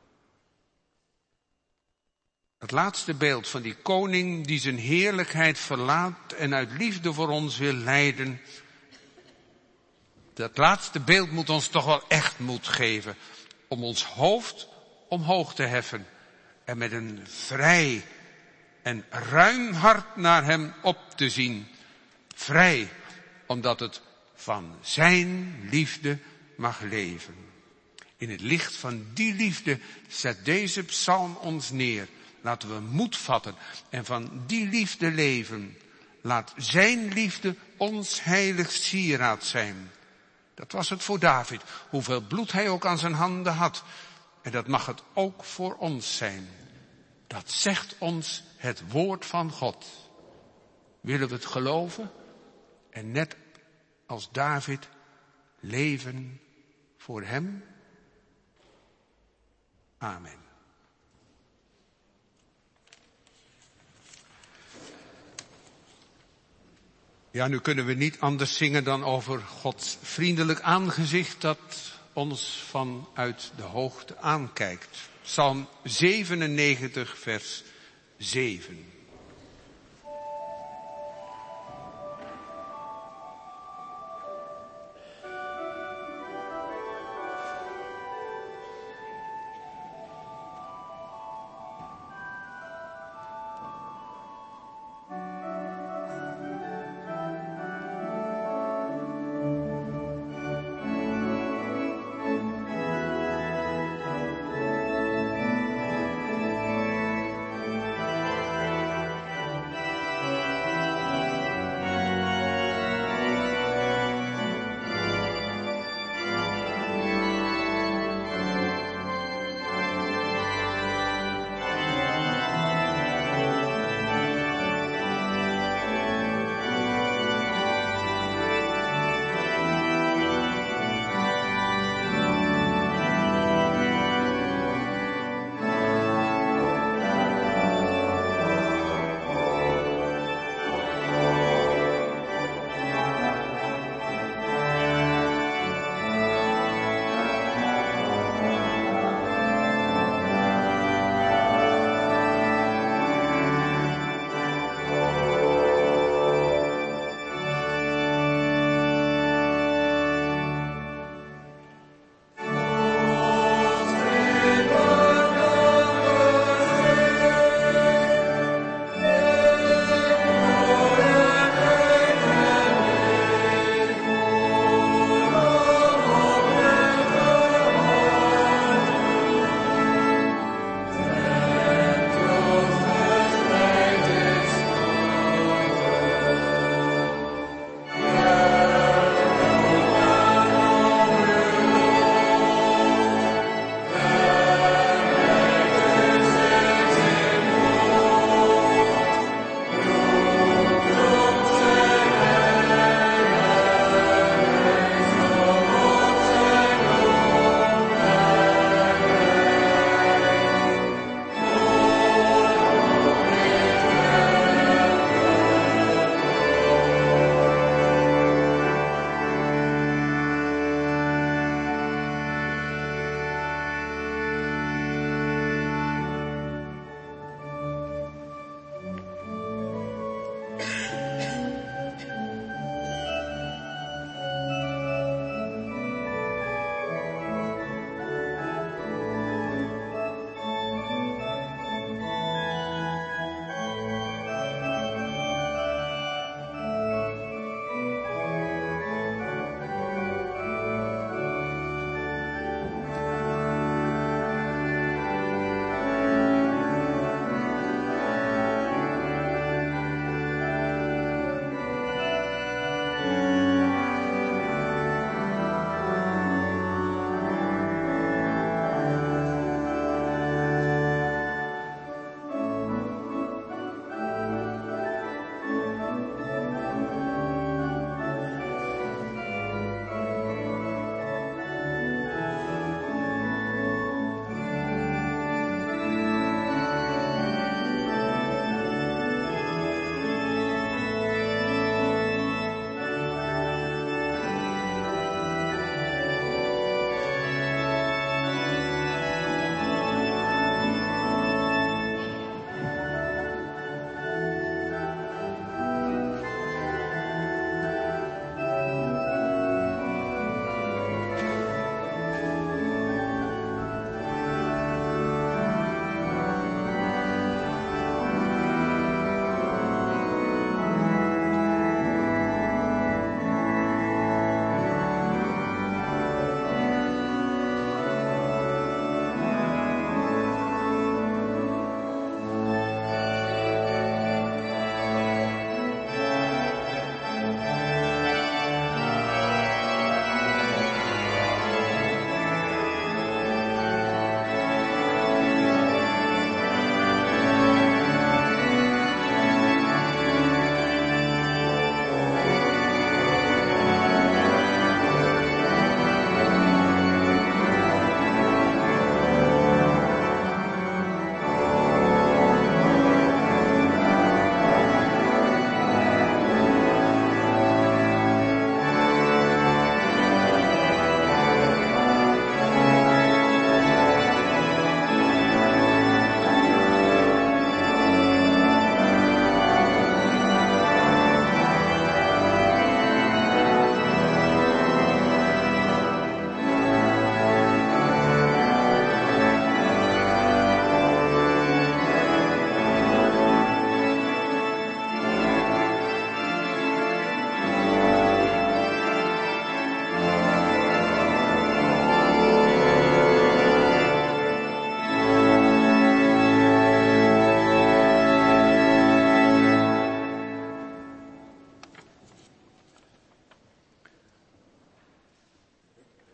Het laatste beeld van die koning die zijn heerlijkheid verlaat en uit liefde voor ons wil lijden. Dat laatste beeld moet ons toch wel echt moed geven om ons hoofd omhoog te heffen en met een vrij en ruim hart naar hem op te zien. Vrij, omdat het van zijn liefde mag leven. In het licht van die liefde zet deze psalm ons neer. Laten we moed vatten en van die liefde leven. Laat zijn liefde ons heilig sieraad zijn. Dat was het voor David, hoeveel bloed hij ook aan zijn handen had. En dat mag het ook voor ons zijn. Dat zegt ons het woord van God. Willen we het geloven en net als David leven voor hem? Amen. Ja, nu kunnen we niet anders zingen dan over Gods vriendelijk aangezicht dat ons vanuit de hoogte aankijkt. Psalm zevenennegentig, vers zeven.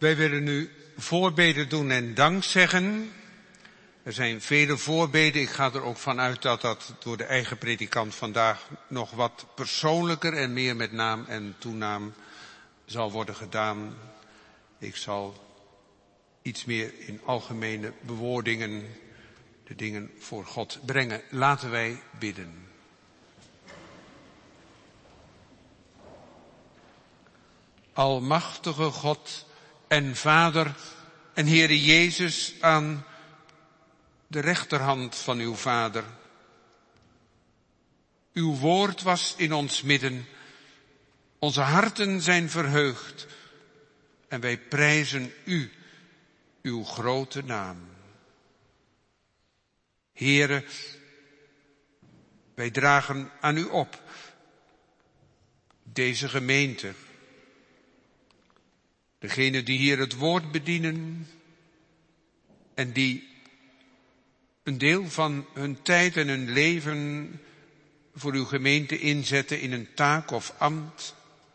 Wij willen nu voorbeden doen en dank zeggen. Er zijn vele voorbeden. Ik ga er ook vanuit dat dat door de eigen predikant vandaag nog wat persoonlijker en meer met naam en toenaam zal worden gedaan. Ik zal iets meer in algemene bewoordingen de dingen voor God brengen. Laten wij bidden. Almachtige God en Vader en Heere Jezus aan de rechterhand van uw Vader. Uw woord was in ons midden. Onze harten zijn verheugd en wij prijzen u, uw grote naam. Heere, wij dragen aan u op deze gemeente. Degenen die hier het woord bedienen en die een deel van hun tijd en hun leven voor uw gemeente inzetten in een taak of ambt.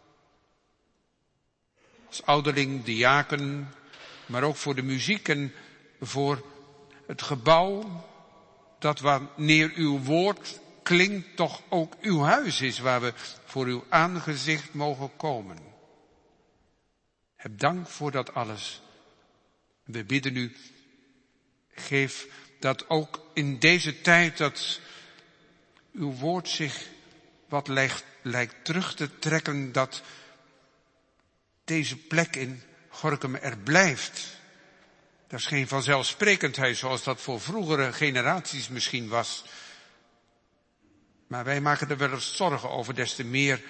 Als ouderling, diaken, maar ook voor de muziek en voor het gebouw dat wanneer uw woord klinkt toch ook uw huis is waar we voor uw aangezicht mogen komen. Heb dank voor dat alles. We bidden u, geef dat ook in deze tijd dat uw woord zich wat lijkt, lijkt terug te trekken, dat deze plek in Gorinchem er blijft. Dat is geen vanzelfsprekendheid zoals dat voor vroegere generaties misschien was. Maar wij maken er wel eens zorgen over, des te meer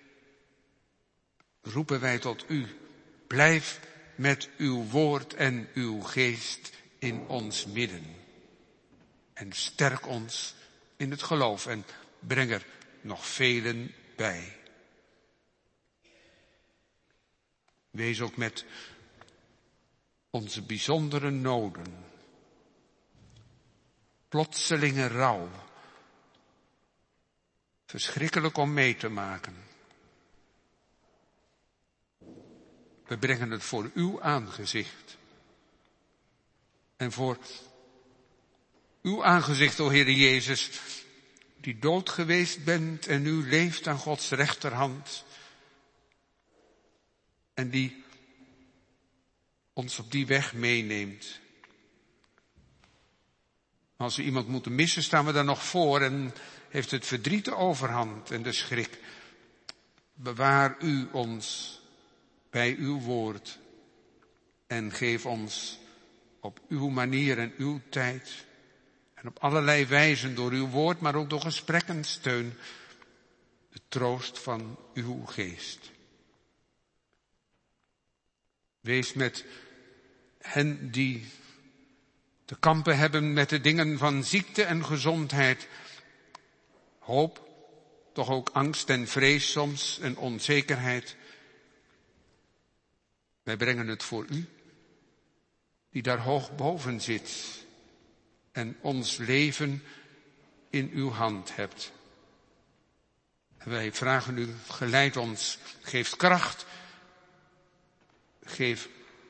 roepen wij tot u. Blijf met uw woord en uw geest in ons midden. En sterk ons in het geloof en breng er nog velen bij. Wees ook met onze bijzondere noden. Plotselinge rouw. Verschrikkelijk om mee te maken. We brengen het voor uw aangezicht. En voor uw aangezicht, o Heere Jezus, die dood geweest bent en nu leeft aan Gods rechterhand. En die ons op die weg meeneemt. Als we iemand moeten missen, staan we daar nog voor en heeft het verdriet de overhand en de schrik. Bewaar u ons bij uw woord en geef ons op uw manier en uw tijd en op allerlei wijzen door uw woord, maar ook door gesprekken steun, de troost van uw geest. Wees met hen die te kampen hebben met de dingen van ziekte en gezondheid, hoop, toch ook angst en vrees soms en onzekerheid. Wij brengen het voor u, die daar hoog boven zit en ons leven in uw hand hebt. En wij vragen u, geleid ons, geef kracht, geef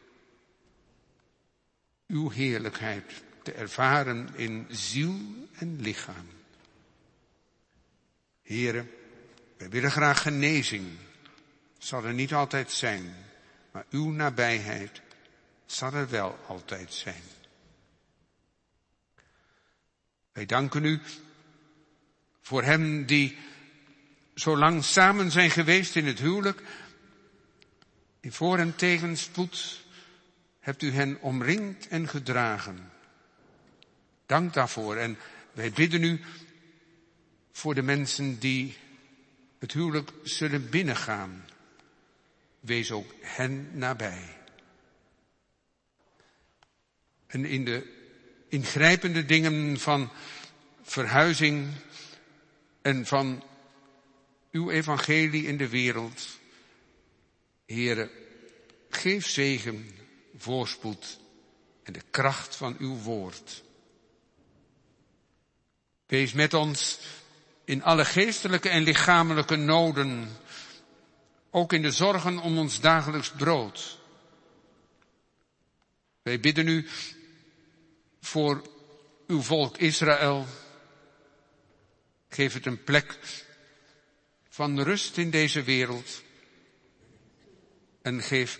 uw heerlijkheid te ervaren in ziel en lichaam. Here, wij willen graag genezing. Zal er niet altijd zijn, maar uw nabijheid zal er wel altijd zijn. Wij danken u voor hen die zo lang samen zijn geweest in het huwelijk. In voor- en tegenspoed hebt u hen omringd en gedragen. Dank daarvoor en wij bidden u voor de mensen die het huwelijk zullen binnengaan. Wees ook hen nabij. En in de ingrijpende dingen van verhuizing en van uw evangelie in de wereld, Heere, geef zegen, voorspoed en de kracht van uw woord. Wees met ons in alle geestelijke en lichamelijke noden, ook in de zorgen om ons dagelijks brood. Wij bidden u voor uw volk Israël. Geef het een plek van rust in deze wereld. En geef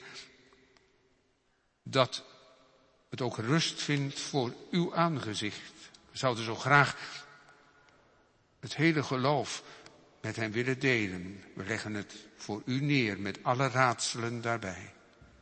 dat het ook rust vindt voor uw aangezicht. We zouden zo graag het hele geloof met hen willen delen. We leggen het voor u neer met alle raadselen daarbij.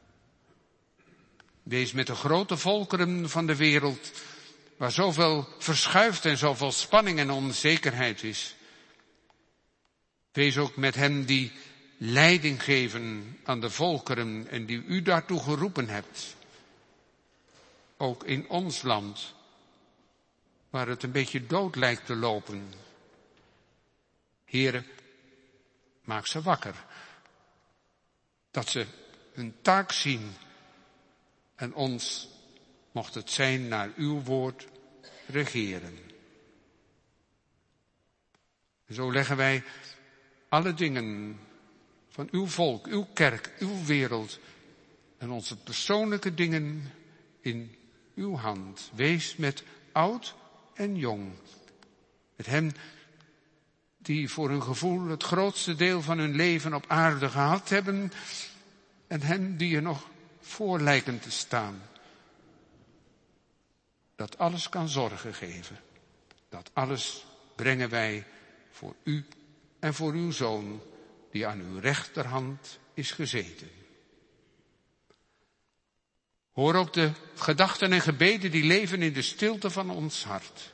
Wees met de grote volkeren van de wereld, waar zoveel verschuift en zoveel spanning en onzekerheid is. Wees ook met hen die leiding geven aan de volkeren en die u daartoe geroepen hebt. Ook in ons land, waar het een beetje dood lijkt te lopen. Heere, maak ze wakker. Dat ze hun taak zien en ons, mocht het zijn naar uw woord, regeren. Zo leggen wij alle dingen van uw volk, uw kerk, uw wereld en onze persoonlijke dingen in uw hand. Wees met oud en jong. Met hen die voor hun gevoel het grootste deel van hun leven op aarde gehad hebben en hen die er nog voor lijken te staan. Dat alles kan zorgen geven. Dat alles brengen wij voor u en voor uw Zoon, die aan uw rechterhand is gezeten. Hoor ook de gedachten en gebeden die leven in de stilte van ons hart.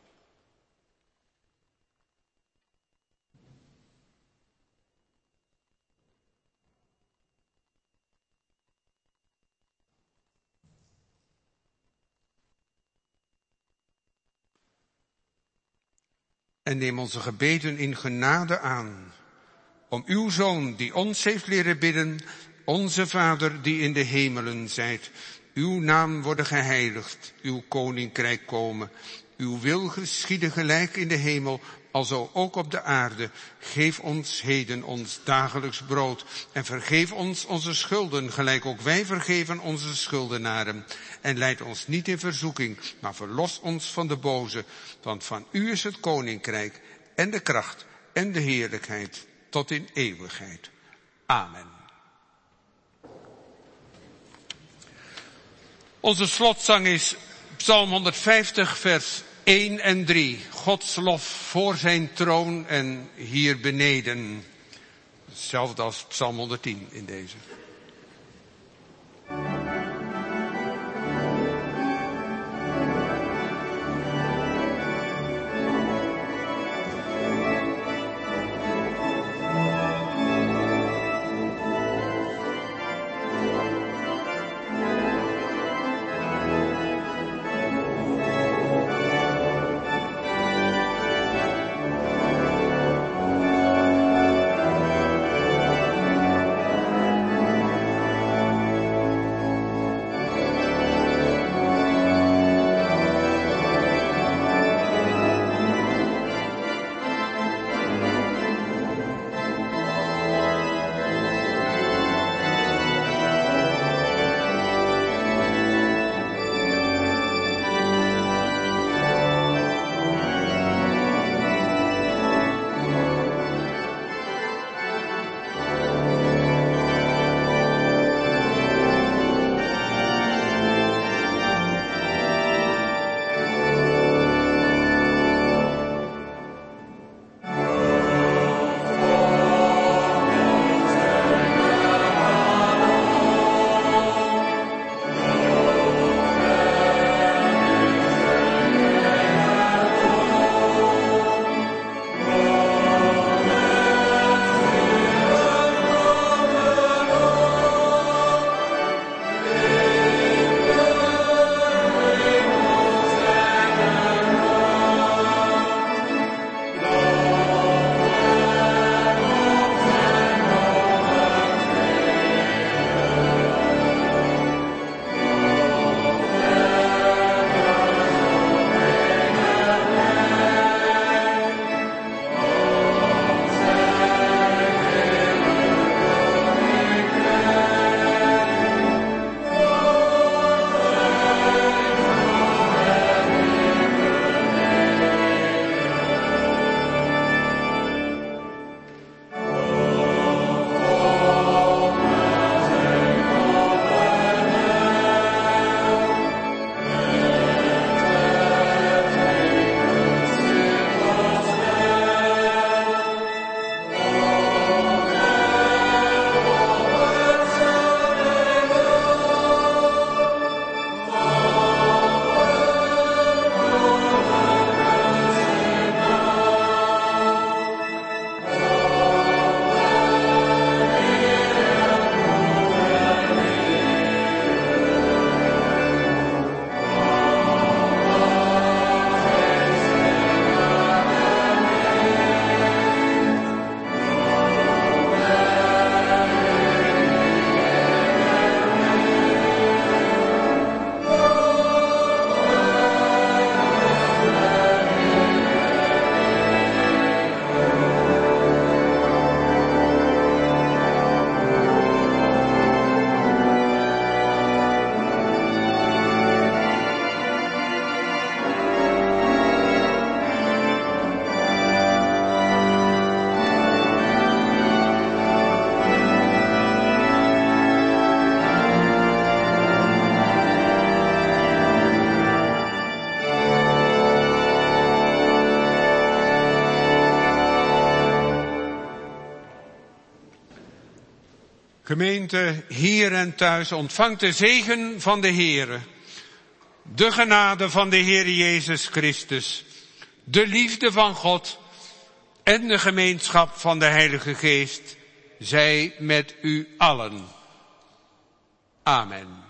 En neem onze gebeden in genade aan, om uw Zoon die ons heeft leren bidden, onze Vader die in de hemelen zijt, uw naam worden geheiligd, uw koninkrijk komen, uw wil geschieden gelijk in de hemel, alzo ook op de aarde. Geef ons heden ons dagelijks brood en vergeef ons onze schulden, gelijk ook wij vergeven onze schuldenaren. En leid ons niet in verzoeking, maar verlos ons van de boze, want van u is het koninkrijk en de kracht en de heerlijkheid tot in eeuwigheid. Amen. Onze slotzang is Psalm honderdvijftig, vers één en drie. Gods lof voor zijn troon en hier beneden. Hetzelfde als Psalm honderdtien in deze. Gemeente, hier en thuis, ontvangt de zegen van de Heere. De genade van de Heer Jezus Christus. De liefde van God. En de gemeenschap van de Heilige Geest. Zij met u allen. Amen.